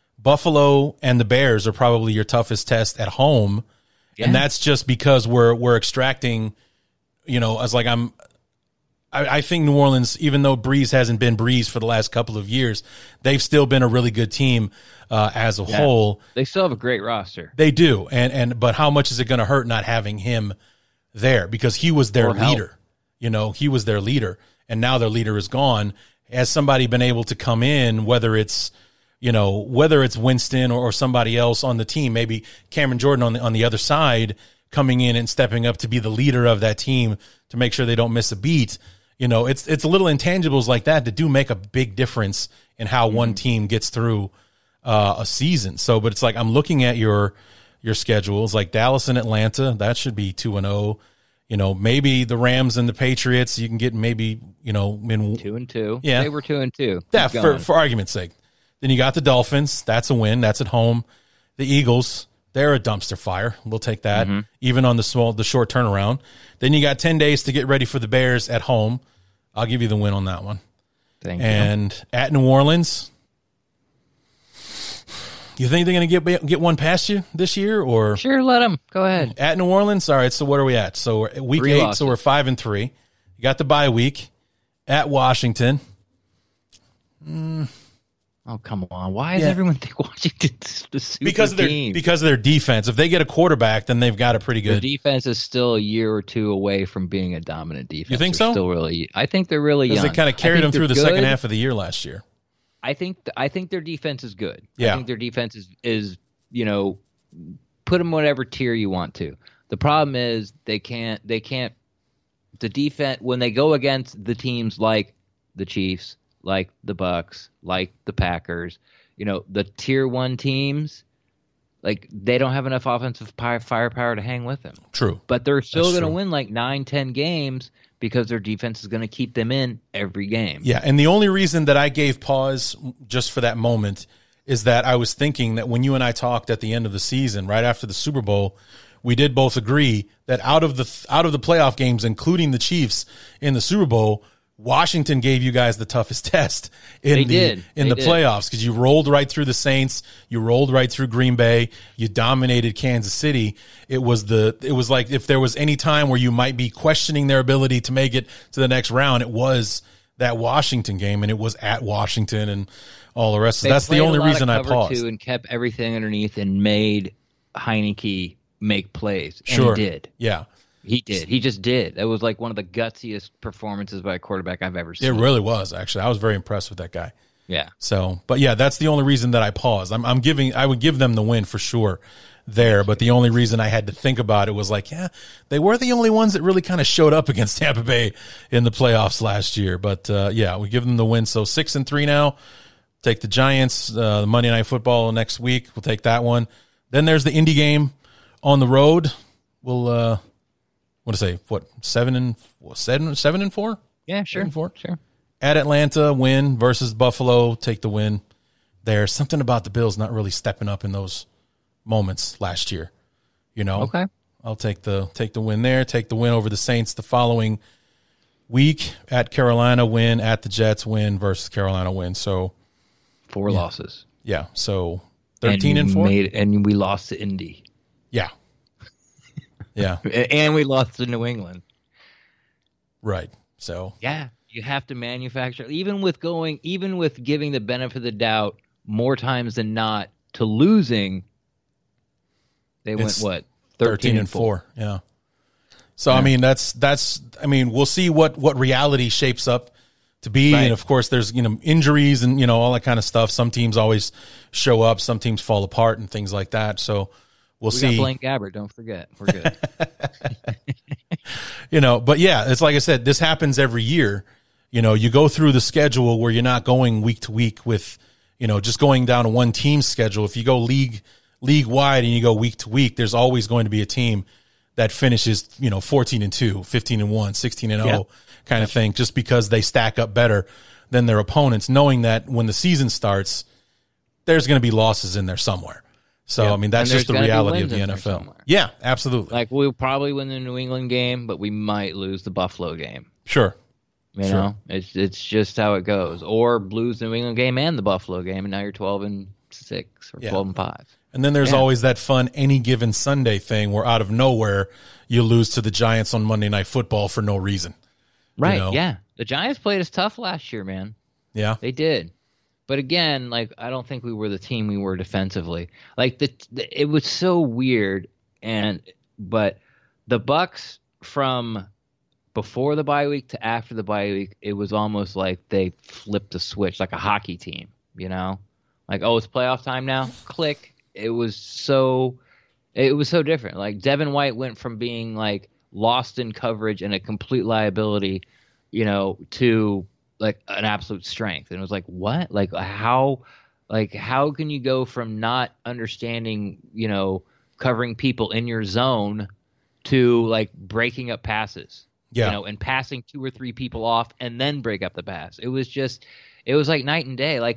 Buffalo and the Bears are probably your toughest test at home. Yeah. And that's just because we're, we're extracting, you know, as like I'm, I, I think New Orleans, even though Breeze hasn't been Breeze for the last couple of years, they've still been a really good team, uh, as a yeah. whole. They still have a great roster. They do. And, and, but how much is it going to hurt not having him there? Because he was their or leader, help. you know, he was their leader and now their leader is gone. Has somebody been able to come in, whether it's, you know, whether it's Winston or, or somebody else on the team, maybe Cameron Jordan on the on the other side coming in and stepping up to be the leader of that team to make sure they don't miss a beat. You know, it's it's little intangibles like that that do make a big difference in how mm-hmm. one team gets through uh, a season. So, but it's like I'm looking at your your schedules, like Dallas and Atlanta, that should be two and zero. You know, maybe the Rams and the Patriots, you can get maybe you know in two and two. Yeah, they were two and two. Yeah, for for argument's sake. Then you got the Dolphins. That's a win. That's at home. The Eagles, they're a dumpster fire. We'll take that, mm-hmm. even on the small, the short turnaround. Then you got ten days to get ready for the Bears at home. I'll give you the win on that one. Thank and you. And at New Orleans, you think they're going to get get one past you this year? Or sure, let them. Go ahead. At New Orleans? All right, so what are we at? So we're week three eight, losses. So we're five and three. You got the bye week. At Washington. Mm. Oh, come on. Why does yeah. everyone think Washington's the super because of their, team? Because of their defense. If they get a quarterback, then they've got a pretty good... Their defense is still a year or two away from being a dominant defense. You think they're so? Still really, I think they're really young. Because they kind of carried them through the good. second half of the year last year. I think I think their defense is good. Yeah. I think their defense is, is, you know, put them whatever tier you want to. The problem is they can't, they can't, the defense, when they go against the teams like the Chiefs, like the Bucks, like the Packers, you know, the tier one teams, like they don't have enough offensive firepower to hang with them. True. But they're still going to win like nine, ten games because their defense is going to keep them in every game. Yeah, and the only reason that I gave pause just for that moment is that I was thinking that when you and I talked at the end of the season, right after the Super Bowl, we did both agree that out of the out of the playoff games, including the Chiefs in the Super Bowl, Washington gave you guys the toughest test in they the did. in they the did. playoffs because you rolled right through the Saints, you rolled right through Green Bay, you dominated Kansas City. It was the it was like if there was any time where you might be questioning their ability to make it to the next round, it was that Washington game, and it was at Washington and all the rest. So they that's the only a lot reason of I cover paused. too and kept everything underneath and made Heineke make plays. And Sure, he did. Yeah. He did. He just did. It was like one of the gutsiest performances by a quarterback I've ever seen. It really was, actually. I was very impressed with that guy. Yeah. So, but yeah, that's the only reason that I paused. I'm, I'm giving, I would give them the win for sure there, but the only reason I had to think about it was like, yeah, they were the only ones that really kind of showed up against Tampa Bay in the playoffs last year. But uh, yeah, we give them the win. So six and three now. Take the Giants, uh, the Monday Night Football next week. We'll take that one. Then there's the Indy game on the road. We'll, uh, what to say? What seven and what, seven, seven and four? Yeah, sure, and four. Sure. At Atlanta, win versus Buffalo. Take the win. There's something about the Bills not really stepping up in those moments last year. You know, Okay. I'll take the take the win there. Take the win over the Saints the following week at Carolina, win at the Jets, win versus Carolina, win. So Four losses. yeah, so thirteen and, we four. Made, and we lost to Indy. Yeah, yeah, And we lost to New England. right. So Yeah. You have to manufacture, even with going, even with giving the benefit of the doubt more times than not to losing, they It's went, what, thirteen and four. Yeah. So I mean, that's that's. I mean, we'll see what what reality shapes up to be, Right. and of course, there's you know injuries and you know all that kind of stuff. Some teams always show up, some teams fall apart, and things like that. So we'll We see. got Blaine Gabbert. Don't forget. We're good. You know, but yeah, it's like I said, this happens every year. You know, you go through the schedule where you're not going week to week with, you know, just going down a one team schedule. If you go league league wide and you go week to week, there's always going to be a team that finishes, you know, fourteen and two, fifteen and one, sixteen and Yeah. oh kind of thing, just because they stack up better than their opponents, knowing that when the season starts, there's going to be losses in there somewhere. So, Yeah. I mean, that's And just the there's gotta be reality of wins the in N there F L. somewhere. Yeah, absolutely. Like, we'll probably win the New England game, but we might lose the Buffalo game. Sure. You Sure. know, it's it's just how it goes. Or lose the New England game and the Buffalo game, and now you're twelve and six or Yeah. twelve and five. And then there's Yeah. always that fun any given Sunday thing where out of nowhere you lose to the Giants on Monday Night Football for no reason. Right? know? Yeah, the Giants played us tough last year, man. Yeah. They did. But again, like, I don't think we were the team we were defensively. Like, the, the it was so weird. And but the Bucks, from before the bye week to after the bye week, it was almost like they flipped a switch, like a hockey team. You know, like, oh, it's playoff time now. Click. It was so. It was so different. Like, Devin White went from being like lost in coverage and a complete liability, you know, to like an absolute strength. And it was like, what? Like, how, like, how can you go from not understanding, you know, covering people in your zone to like breaking up passes, Yeah. you know, and passing two or three people off and then break up the pass. It was just, it was like night and day. Like,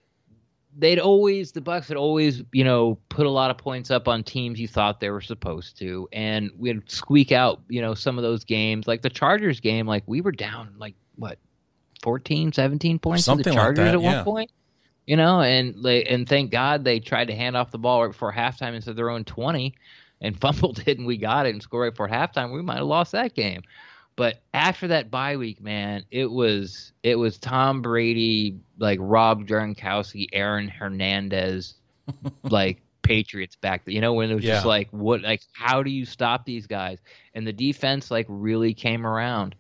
they'd always, the Bucks had always, you know, put a lot of points up on teams you thought they were supposed to, and we'd squeak out, you know, some of those games. Like the Chargers game, like we were down like what, fourteen, seventeen points to the Something like Chargers that, at one yeah. point, you know, and they, and thank God they tried to hand off the ball right before halftime instead of their own twenty, and fumbled it, and we got it and scored right before halftime. We might have lost that game. But after that bye week, man, it was it was Tom Brady, like Rob Gronkowski, Aaron Hernandez, like Patriots back there. You know, when it was just Yeah. like, what, like, how do you stop these guys? And the defense like really came around,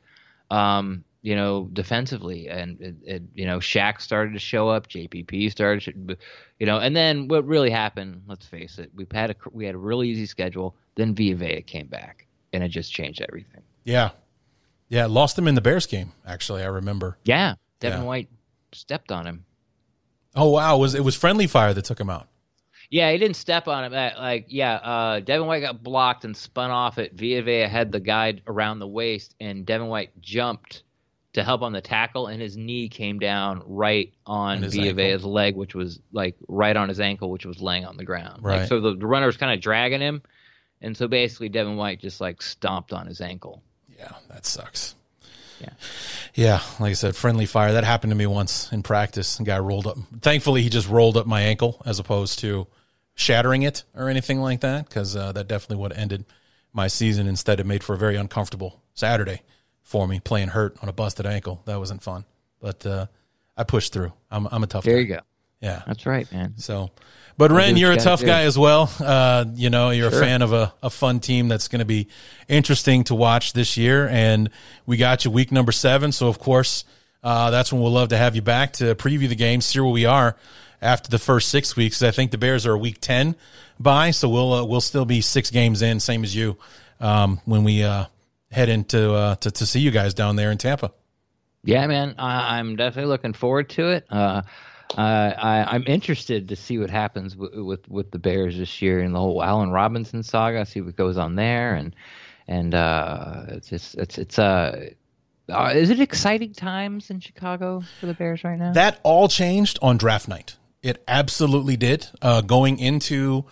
um, you know, defensively, and it, it, you know, Shaq started to show up, J P P started, to, you know, and then what really happened? Let's face it, we had a we had a really easy schedule. Then Vita Vea came back, and it just changed everything. Yeah. Yeah. Lost him in the Bears game, actually. I remember. Yeah, Devin Yeah. White stepped on him. Oh, wow. It was, it was Friendly Fire that took him out. Yeah, he didn't step on him. Uh, Like, yeah, uh, Devin White got blocked and spun off it. Vita Vea had the guy around the waist, and Devin White jumped to help on the tackle, and his knee came down right on On his Vita ankle. Vea's leg, which was like right on his ankle, which was laying on the ground. Right. Like, so the, the runner was kind of dragging him, and so basically Devin White just like stomped on his ankle. Yeah. That sucks. Yeah. Yeah, like I said, Friendly Fire. That happened to me once in practice. The guy rolled up. Thankfully, he just rolled up my ankle as opposed to shattering it or anything like that, because uh, that definitely would have ended my season. Instead, it made for a very uncomfortable Saturday for me, playing hurt on a busted ankle. That wasn't fun. But uh, I pushed through. I'm, I'm a tough There guy. you go. Yeah. That's right, man. So, but Ren, what you're a you gotta tough do. guy as well. Uh, you know, you're Sure. a fan of a, a fun team that's going to be interesting to watch this year. And we got you week number seven. So, of course, uh, that's when we'll love to have you back to preview the games, see where we are after the first six weeks. I think the Bears are a week ten bye. So we'll, uh, we'll still be six games in, same as you, um, when we, uh, head into, uh, to, to see you guys down there in Tampa. Yeah, man, I, I'm definitely looking forward to it. Uh, uh, I, I'm interested to see what happens w- with with the Bears this year and the whole Allen Robinson saga. See what goes on there, and and uh, it's just it's it's uh, uh, is it exciting times in Chicago for the Bears right now? That all changed on draft night. It absolutely did. Uh, going into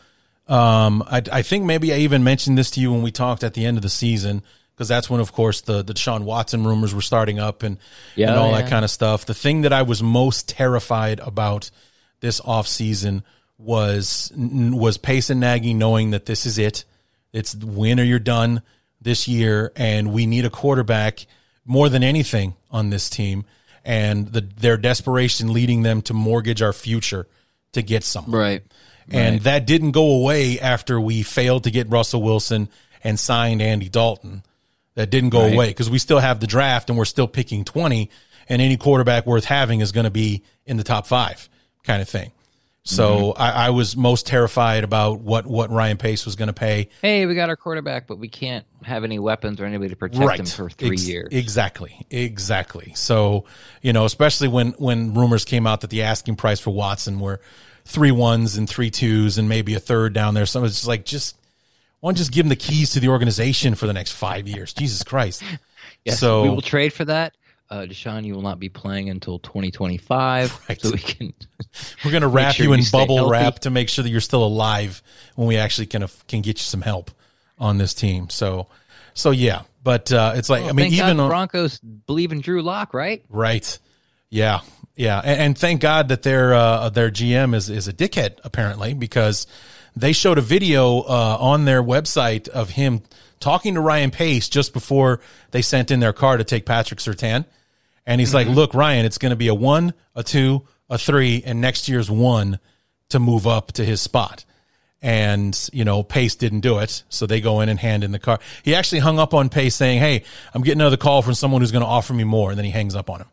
Um, I, I think maybe I even mentioned this to you when we talked at the end of the season, because that's when, of course, the, the Deshaun Watson rumors were starting up and, Yeah, and all yeah. that kind of stuff. The thing that I was most terrified about this offseason was was Pace and Nagy knowing that this is it. It's win or you're done this year, and we need a quarterback more than anything on this team, and the, their desperation leading them to mortgage our future to get someone. Right. And Right. that didn't go away after we failed to get Russell Wilson and signed Andy Dalton. That didn't go Right. away because we still have the draft and we're still picking twenty, and any quarterback worth having is going to be in the top five kind of thing. So Mm-hmm. I, I was most terrified about what, what Ryan Pace was going to pay. Hey, we got our quarterback, but we can't have any weapons or anybody to protect him for three Ex- years. Exactly. Exactly. So, you know, especially when, when rumors came out that the asking price for Watson were three ones and three twos and maybe a third down there. So it's just like, just, why don't you just give him the keys to the organization for the next five years? Jesus Christ. Yes, so we will trade for that. Uh, Deshaun, you will not be playing until twenty twenty-five, Right. so we can. we're going to wrap sure you in you stay bubble healthy. wrap to make sure that you're still alive when we actually can, can get you some help on this team. So, so yeah, but, uh, it's like, Well, I mean, thank even God the on, Broncos believe in Drew Lock, right? right. Yeah. Yeah. And, and thank God that their, uh, their G M is, is a dickhead apparently, because they showed a video, uh, on their website of him talking to Ryan Pace just before they sent in their car to take Patrick Surtain. And he's Mm-hmm. like, look, Ryan, it's going to be a one, a two, a three, and next year's one to move up to his spot. And, you know, Pace didn't do it. So they go in and hand in the car. He actually hung up on Pace saying, hey, I'm getting another call from someone who's going to offer me more. And then he hangs up on him.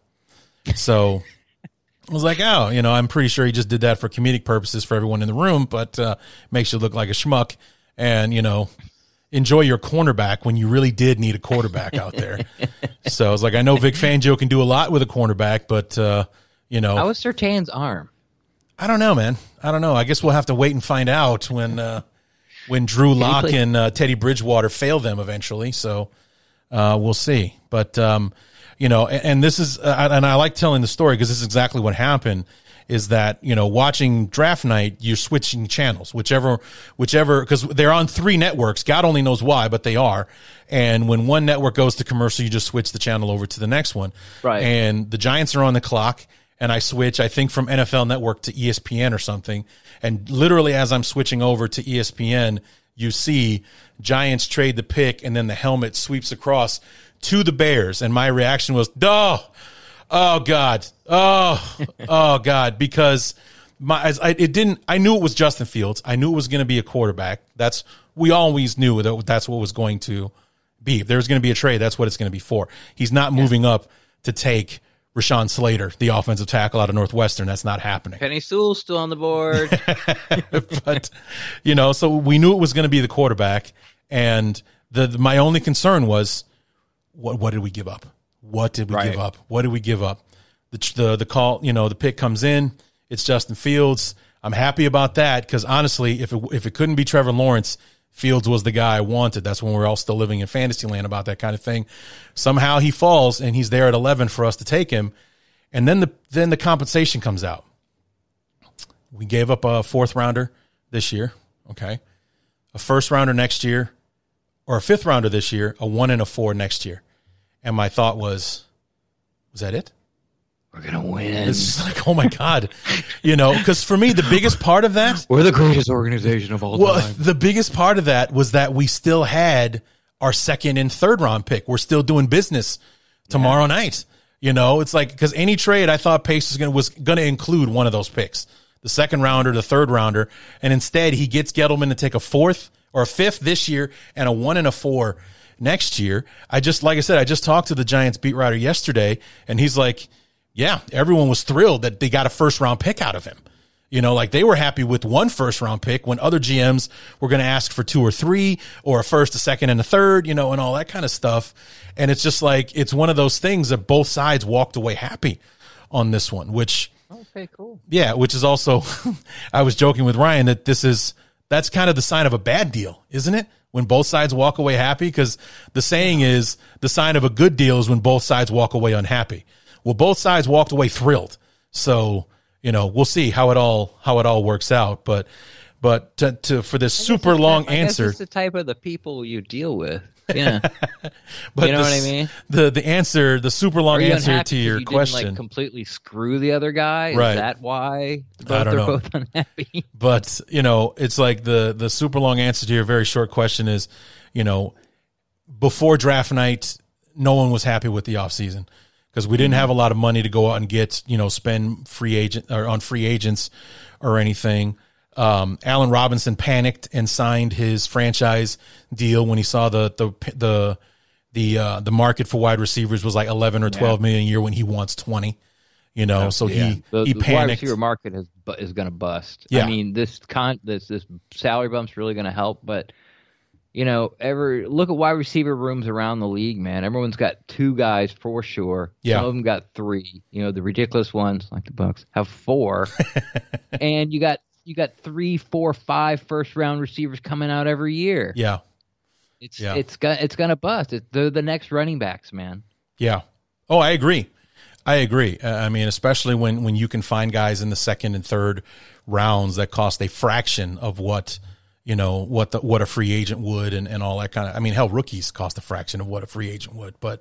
So I was like, oh, you know, I'm pretty sure he just did that for comedic purposes for everyone in the room, but uh, makes you look like a schmuck. And, you know, enjoy your cornerback when you really did need a quarterback out there. So I was like, I know Vic Fangio can do a lot with a cornerback, but, uh, you know. How was Surtain's arm? I don't know, man. I don't know. I guess we'll have to wait and find out when uh, when Drew Lock play- and uh, Teddy Bridgewater fail them eventually. So uh, we'll see. But, um, you know, and, and this is, uh, and I like telling the story because this is exactly what happened, is that, you know, watching draft night, you're switching channels, whichever, whichever, because they're on three networks. God only knows why, but they are. And when one network goes to commercial, you just switch the channel over to the next one. Right. And the Giants are on the clock. And I switch, I think, from N F L Network to E S P N or something. And literally, as I'm switching over to E S P N, you see Giants trade the pick, and then the helmet sweeps across to the Bears. And my reaction was, duh. Oh God! Oh, oh God! Because my, I, it didn't. I knew it was Justin Fields. I knew it was going to be a quarterback. That's we always knew that that's what was going to be. If there's going to be a trade, that's what it's going to be for. He's not moving up to take Rashawn Slater, the offensive tackle out of Northwestern. That's not happening. Penny Sewell's still on the board. But you know, so we knew it was going to be the quarterback, and the, the my only concern was, what what did we give up? What did we Right. give up? What did we give up? The, the the call, you know, the pick comes in. It's Justin Fields. I'm happy about that because honestly, if it, if it couldn't be Trevor Lawrence, Fields was the guy I wanted. That's when we're all still living in fantasy land about that kind of thing. Somehow he falls and he's there at eleven for us to take him, and then the then the compensation comes out. We gave up a fourth rounder this year, okay, a first rounder next year, or a fifth rounder this year, a one and a four next year. And my thought was, was that it? We're gonna win. It's just like, oh my God, you know, because for me, the biggest part of that, We're the greatest organization of all well, time. the biggest part of that was that we still had our second and third round pick. We're still doing business tomorrow yeah. night. You know, it's like, because any trade I thought Pace was going to was going to include one of those picks, the second rounder, the third rounder, and instead he gets Gettleman to take a fourth or a fifth this year and a one and a four next year. I just, like I said, I just talked to the Giants beat writer yesterday, and he's like, yeah, everyone was thrilled that they got a first round pick out of him. You know, like they were happy with one first round pick when other G Ms were going to ask for two or three or a first, a second, and a third, you know, and all that kind of stuff. And it's just like, it's one of those things that both sides walked away happy on this one, which, okay, cool. Yeah, which is also, I was joking with Ryan that this is, that's kind of the sign of a bad deal, isn't it? When both sides walk away happy, because the saying is the sign of a good deal is when both sides walk away unhappy. Well, both sides walked away thrilled. So, you know, we'll see how it all, how it all works out. But, But to, to for this I guess super it's long the- I guess answer, it's the type of the people you deal with. Yeah. but You know the, what I mean? The the answer, the super long Are you answer unhappy to 'cause your you question. Didn't, like, completely screw the other guy? Is Right. that why both I don't are know. both unhappy? But, you know, it's like the the super long answer to your very short question is, you know, before draft night, no one was happy with the offseason because we didn't have a lot of money to go out and get, you know, spend free agent or on free agents or anything. Um, Allen Robinson panicked and signed his franchise deal when he saw the the the the uh, the market for wide receivers was like eleven or twelve million a year when he wants twenty. You know, so he the, he the wide panicked. receiver market has, bu- is going to bust. Yeah. I mean, this con this this salary bump's really going to help, but you know, ever look at wide receiver rooms around the league, man. Everyone's got two guys for sure. Yeah. Some of them got three. You know, the ridiculous ones like the Bucks have four, and you got you got three, four, five first round receivers coming out every year. Yeah, It's Yeah. it's gonna it's gonna bust. It, they're the next running backs, man. yeah. Oh, I agree. I agree. Uh, I mean, especially when, when you can find guys in the second and third rounds that cost a fraction of what, you know, what the, what a free agent would and, and all that kind of, I mean, hell, rookies cost a fraction of what a free agent would, but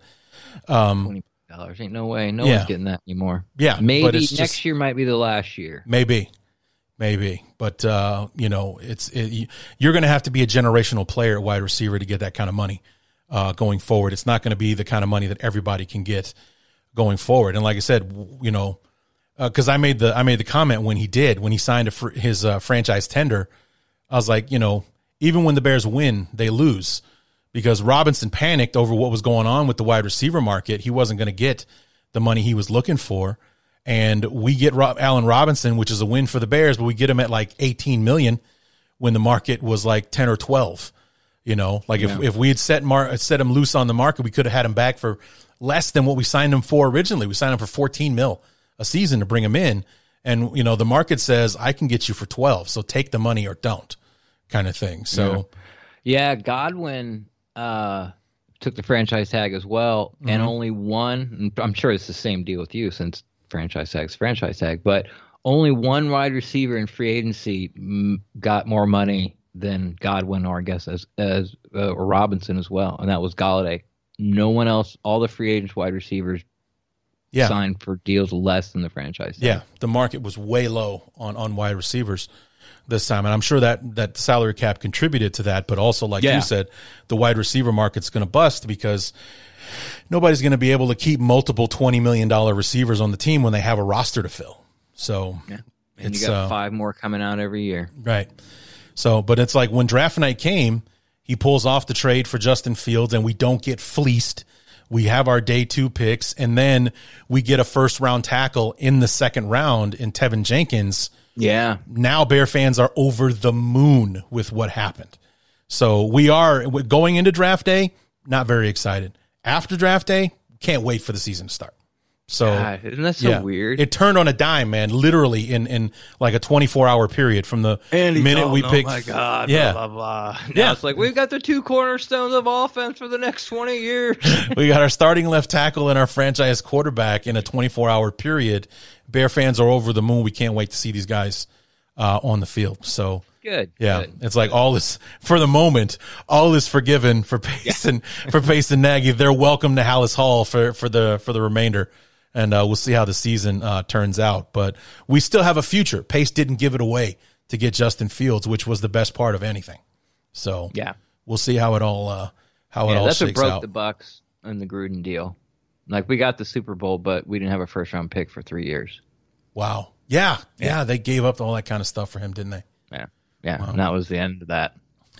Twenty dollars ain't no way. No Yeah. one's getting that anymore. Yeah, but maybe it's next just- year might be the last year. maybe, maybe, but, uh, you know, it's, it, you're going to have to be a generational player at wide receiver to get that kind of money, uh, going forward. It's not going to be the kind of money that everybody can get going forward. And like I said, w- you know, uh, cause I made the, I made the comment when he did, when he signed a fr- his, uh, franchise tender, I was like, you know, even when the Bears win, they lose because Robinson panicked over what was going on with the wide receiver market. He wasn't going to get the money he was looking for. And we get Rob, Allen Robinson, which is a win for the Bears, but we get him at like eighteen million when the market was like ten or twelve. You know, like if, if we had set Mar- set him loose on the market, we could have had him back for less than what we signed him for originally. We signed him for fourteen mil a season to bring him in. And, you know, the market says, I can get you for twelve. So take the money or don't kind of thing. So, Yeah, Godwin uh, took the franchise tag as well, and Mm-hmm. only one. And I'm sure it's the same deal with you since franchise tag's franchise tag, but only one wide receiver in free agency mm, got more money than Godwin, or I guess as as uh, or Robinson as well, and that was Galladay. No one else. All the free agents wide receivers yeah. signed for deals less than the franchise tag. Yeah, the market was way low on, on wide receivers this time, and I'm sure that that salary cap contributed to that. But also, like Yeah. you said, the wide receiver market's going to bust because nobody's going to be able to keep multiple twenty million dollar receivers on the team when they have a roster to fill. So, Yeah. And it's you got uh, five more coming out every year. right. So, but it's like when draft night came, he pulls off the trade for Justin Fields, and we don't get fleeced. We have our day two picks, and then we get a first round tackle in the second round in Tevin Jenkins. Yeah. Now Bear fans are over the moon with what happened. So we are going into draft day, not very excited. After draft day, can't wait for the season to start. So God, isn't that so yeah, weird? it turned on a dime, man, literally in, in like a twenty-four hour period from the minute we picked. Oh my God. Yeah. Blah, blah, blah. Now Yeah. it's like, we've got the two cornerstones of offense for the next twenty years. We got our starting left tackle and our franchise quarterback in a twenty-four hour period. Bear fans are over the moon. We can't wait to see these guys uh, on the field. So Good. yeah, Good. it's like all is for the moment. All is forgiven for Pace and for Pace and Nagy. They're welcome to Hallis Hall for for the for the remainder, and uh, we'll see how the season uh, turns out. But we still have a future. Pace didn't give it away to get Justin Fields, which was the best part of anything. So Yeah. we'll see how it all uh, how it Yeah, all that's what shakes broke out. the Bucks and the Gruden deal. Like, we got the Super Bowl, but we didn't have a first round pick for three years. Wow. Yeah, yeah, they gave up all that kind of stuff for him, didn't they? Yeah. Yeah. And that was the end of that.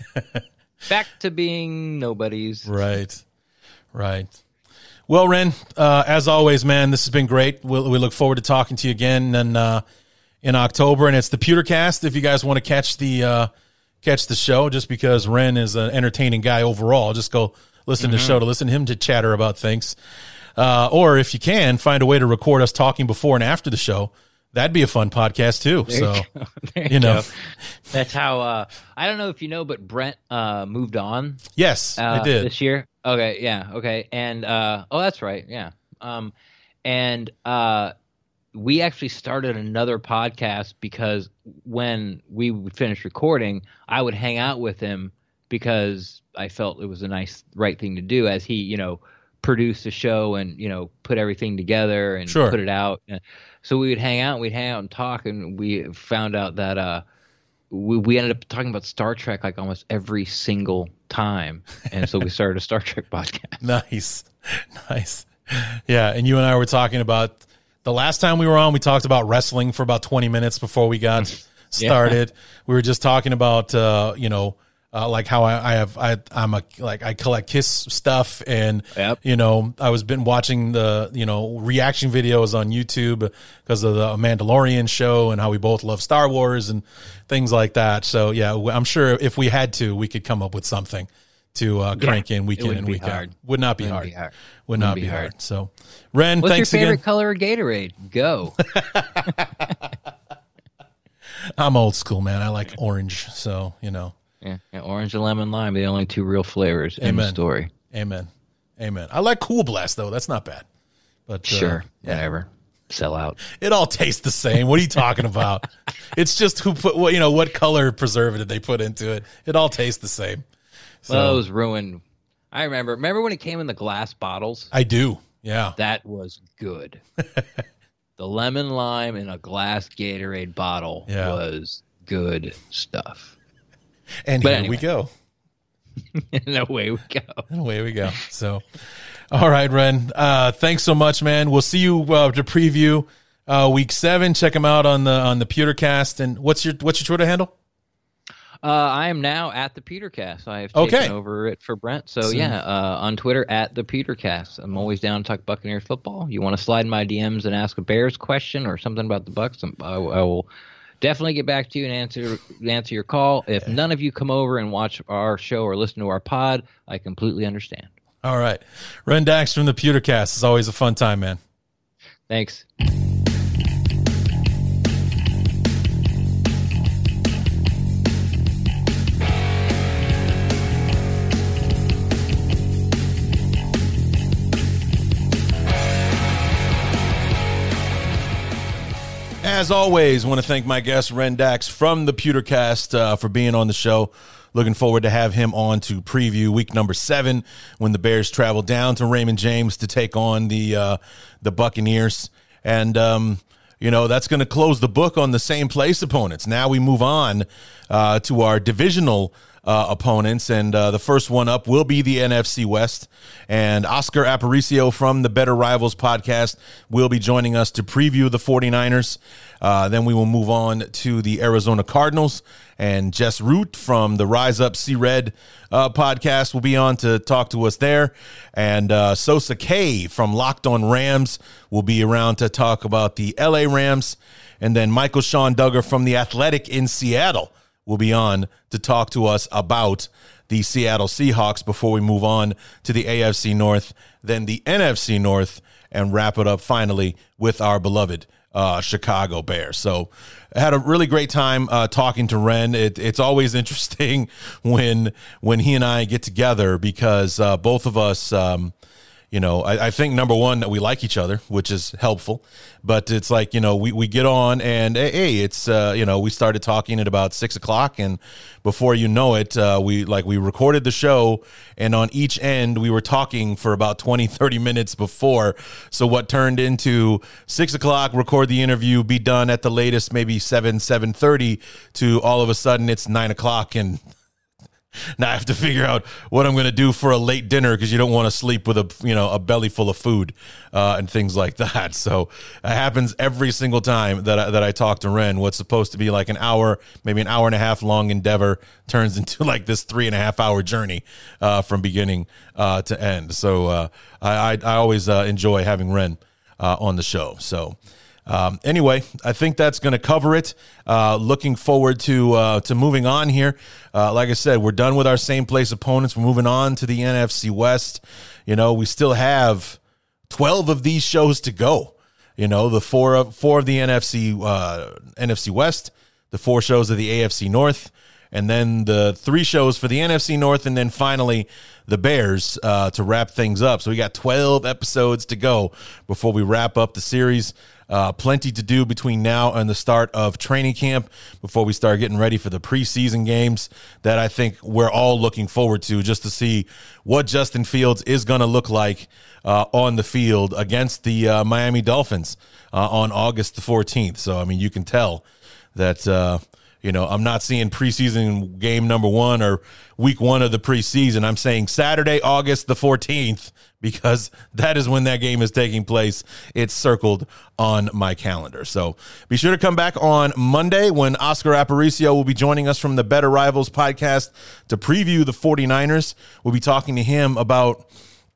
Back to being nobodies. Right, right. Well, Ren, uh, as always, man, this has been great. We'll, we look forward to talking to you again and uh, in October, and it's the Pewtercast. If you guys want to catch the uh, catch the show, just because Ren is an entertaining guy overall, just go listen to the show to listen to him to chatter about things. Uh, or if you can, find a way to record us talking before and after the show. That'd be a fun podcast too. There So, you go. There you know. go. That's how, uh, I don't know if you know, but Brent uh, moved on yes, uh, I did. this year. Okay, yeah, okay, and uh, oh, that's right, yeah. Um, and uh, we actually started another podcast because when we would finish recording, I would hang out with him because I felt it was a nice, right thing to do as he, you know, produced the show and, you know, put everything together and Sure. put it out. So we would hang out, we'd hang out and talk, and we found out that uh, we, we ended up talking about Star Trek like almost every single time. And so we started a Star Trek podcast. Nice. Nice. Yeah. And you and I were talking about the last time we were on, we talked about wrestling for about twenty minutes before we got started. Yeah. We were just talking about, uh, you know, uh, like how I, I have, I, I'm a, like, I collect Kiss stuff and, Yep. you know, I was been watching the, you know, reaction videos on YouTube because of the Mandalorian show and how we both love Star Wars and things like that. So yeah, I'm sure if we had to, we could come up with something to uh, crank yeah, in week in and week hard. out. Would not be Wouldn't hard. Be hard. Would Wouldn't not be be hard. hard. So, Ren, What's thanks your favorite again. color of Gatorade? Go. I'm old school, man. I like orange. So, you know. Yeah, yeah, orange and lemon lime, the only two real flavors in Amen. the story. Amen. Amen. I like Cool Blast, though. That's not bad. But uh, Sure, yeah. whatever. Sell out. It all tastes the same. What are you talking about? It's just who put what, you know, what color preservative they put into it. It all tastes the same. So, Well, it was ruined. I remember. Remember when it came in the glass bottles? I do. Yeah. That was good. The lemon lime in a glass Gatorade bottle Yeah. was good stuff. And But here anyway. we go. And away we go. And away we go. So, all right, Ren. Uh, thanks so much, man. We'll see you uh, to preview uh, week seven. Check them out on the on the Pewtercast. And what's your what's your Twitter handle? Uh, I am now at the Petercast. I have Okay. taken over it for Brent. So, So- yeah, uh, on Twitter at the Petercast. I'm always down to talk Buccaneers football. You want to slide in my D Ms and ask a Bears question or something about the Bucs? I'm- I, I will definitely get back to you and answer answer your call. If none of you come over and watch our show or listen to our pod, I completely understand. All right, Ren Dax from the Pewtercast. It's always a fun time, man. Thanks. As always, want to thank my guest, Ren Dax from the Pewtercast, uh, for being on the show. Looking forward to have him on to preview week number seven when the Bears travel down to Raymond James to take on the uh, the Buccaneers. And, um, you know, that's going to close the book on the same place opponents. Now we move on uh, to our divisional uh, opponents. And uh, the first one up will be the N F C West. And Oscar Aparicio from the Better Rivals podcast will be joining us to preview the 49ers. Uh, then we will move on to the Arizona Cardinals. And Jess Root from the Rise Up See Red uh, podcast will be on to talk to us there. And uh, Sosa K from Locked On Rams will be around to talk about the L A Rams. And then Michael Sean Duggar from The Athletic in Seattle will be on to talk to us about the Seattle Seahawks before we move on to the A F C North, then the N F C North, and wrap it up finally with our beloved uh, Chicago Bears. So I had a really great time uh, talking to Ren. It, it's always interesting when when he and I get together because uh, both of us, um, you know, I, I think, number one, that we like each other, which is helpful. But it's like, you know, we, we get on and, hey, it's, uh, you know, we started talking at about six o'clock. And before you know it, uh, we like we recorded the show. And on each end, we were talking for about twenty, thirty minutes before. So what turned into six o'clock, record the interview, be done at the latest, maybe seven, seven thirty, to all of a sudden it's nine o'clock and now I have to figure out what I'm going to do for a late dinner because you don't want to sleep with a, you know, a belly full of food uh, and things like that. So it happens every single time that I, that I talk to Ren. What's supposed to be like an hour, maybe an hour and a half long endeavor turns into like this three and a half hour journey uh, from beginning uh, to end. So uh, I, I, I always uh, enjoy having Ren uh, on the show. So Um, anyway, I think that's going to cover it. Uh, looking forward to uh, to moving on here. Uh, like I said, we're done with our same place opponents. We're moving on to the N F C West. You know, we still have twelve of these shows to go. You know, the four of four of the N F C uh, N F C West, the four shows of the A F C North, and then the three shows for the N F C North, and then finally the Bears uh, to wrap things up. So we got twelve episodes to go before we wrap up the series. Uh, plenty to do between now and the start of training camp before we start getting ready for the preseason games that I think we're all looking forward to, just to see what Justin Fields is going to look like uh, on the field against the uh, Miami Dolphins uh, on August the fourteenth. So, I mean, you can tell that, uh, you know, I'm not seeing preseason game number one or week one of the preseason. I'm saying Saturday, August the fourteenth, because that is when that game is taking place. It's circled on my calendar. So be sure to come back on Monday when Oscar Aparicio will be joining us from the Better Rivals podcast to preview the 49ers. We'll be talking to him about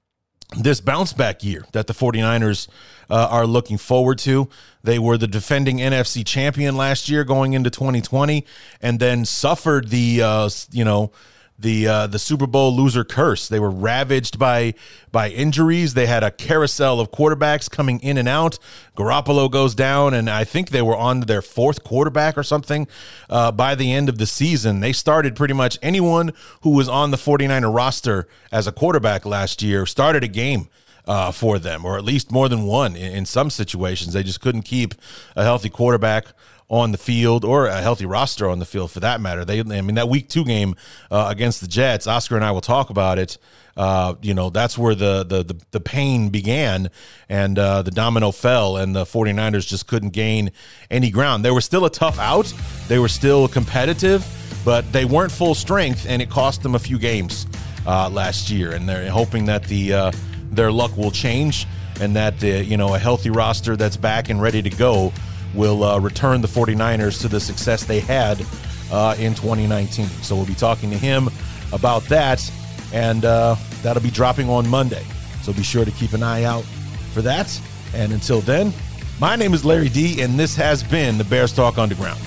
this bounce back year that the 49ers uh, are looking forward to. They were the defending N F C champion last year going into twenty twenty, and then suffered the, uh, you know, the uh, the Super Bowl loser curse. They were ravaged by by injuries. They had a carousel of quarterbacks coming in and out. Garoppolo goes down, and I think they were on their fourth quarterback or something uh, by the end of the season. They started pretty much anyone who was on the 49er roster as a quarterback last year started a game uh, for them, or at least more than one in, in some situations. They just couldn't keep a healthy quarterback on the field, or a healthy roster on the field for that matter. They, I mean, that week two game uh, against the Jets, Oscar and I will talk about it. Uh, you know, that's where the the the, the pain began, and uh, the domino fell, and the 49ers just couldn't gain any ground. They were still a tough out. They were still competitive, but they weren't full strength, and it cost them a few games uh, last year. And they're hoping that the uh, their luck will change, and that the, you know, a healthy roster that's back and ready to go will uh, return the 49ers to the success they had uh, in twenty nineteen. So we'll be talking to him about that, and uh, that'll be dropping on Monday. So be sure to keep an eye out for that. And until then, my name is Larry D, and this has been the Bears Talk Underground.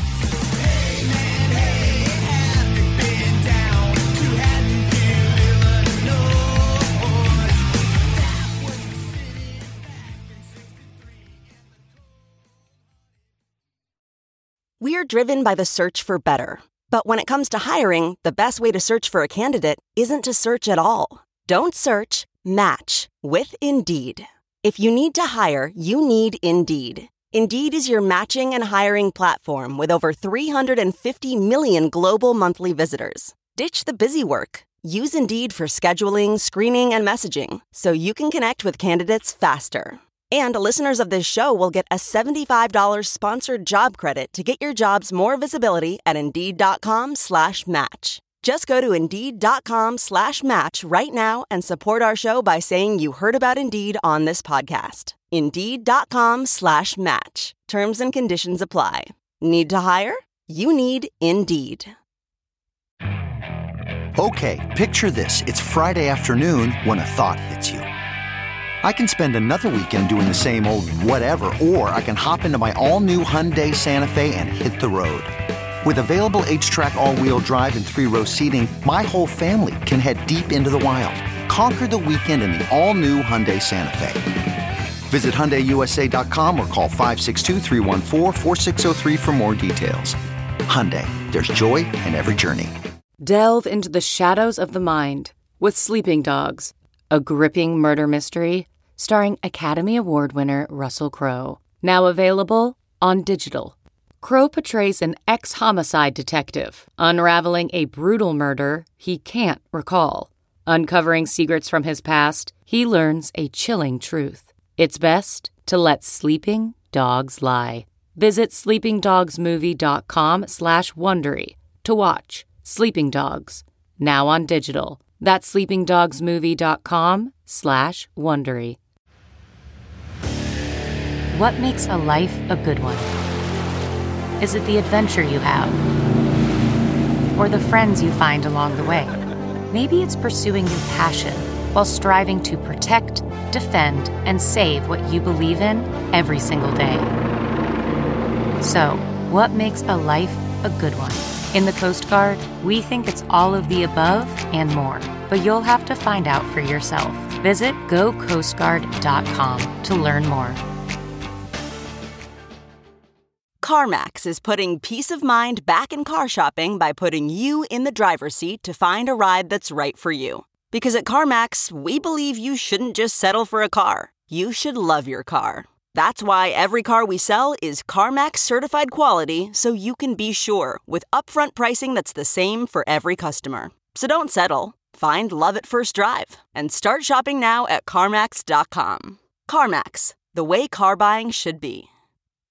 We're driven by the search for better. But when it comes to hiring, the best way to search for a candidate isn't to search at all. Don't search, match with Indeed. If you need to hire, you need Indeed. Indeed is your matching and hiring platform with over three hundred fifty million global monthly visitors. Ditch the busy work. Use Indeed for scheduling, screening, and messaging so you can connect with candidates faster. And listeners of this show will get a seventy-five dollars sponsored job credit to get your jobs more visibility at Indeed.com slash match. Just go to Indeed.com slash match right now and support our show by saying you heard about Indeed on this podcast. Indeed.com slash match. Terms and conditions apply. Need to hire? You need Indeed. Okay, picture this. It's Friday afternoon when a thought hits you. I can spend another weekend doing the same old whatever, or I can hop into my all-new Hyundai Santa Fe and hit the road. With available H-Track all-wheel drive and three-row seating, my whole family can head deep into the wild. Conquer the weekend in the all-new Hyundai Santa Fe. Visit Hyundai U S A dot com or call five six two, three one four, four six zero three for more details. Hyundai, there's joy in every journey. Delve into the shadows of the mind with Sleeping Dogs, a gripping murder mystery starring Academy Award winner Russell Crowe. Now available on digital. Crowe portrays an ex-homicide detective unraveling a brutal murder he can't recall. Uncovering secrets from his past, he learns a chilling truth. It's best to let sleeping dogs lie. Visit sleepingdogsmovie.com slash Wondery to watch Sleeping Dogs, now on digital. That's sleepingdogsmovie.com slash Wondery. What makes a life a good one? Is it the adventure you have? Or the friends you find along the way? Maybe it's pursuing your passion while striving to protect, defend, and save what you believe in every single day. So, what makes a life a good one? In the Coast Guard, we think it's all of the above and more, but you'll have to find out for yourself. Visit go coast guard dot com to learn more. CarMax is putting peace of mind back in car shopping by putting you in the driver's seat to find a ride that's right for you. Because at CarMax, we believe you shouldn't just settle for a car. You should love your car. That's why every car we sell is CarMax certified quality, so you can be sure with upfront pricing that's the same for every customer. So don't settle. Find love at first drive and start shopping now at CarMax dot com. CarMax, the way car buying should be.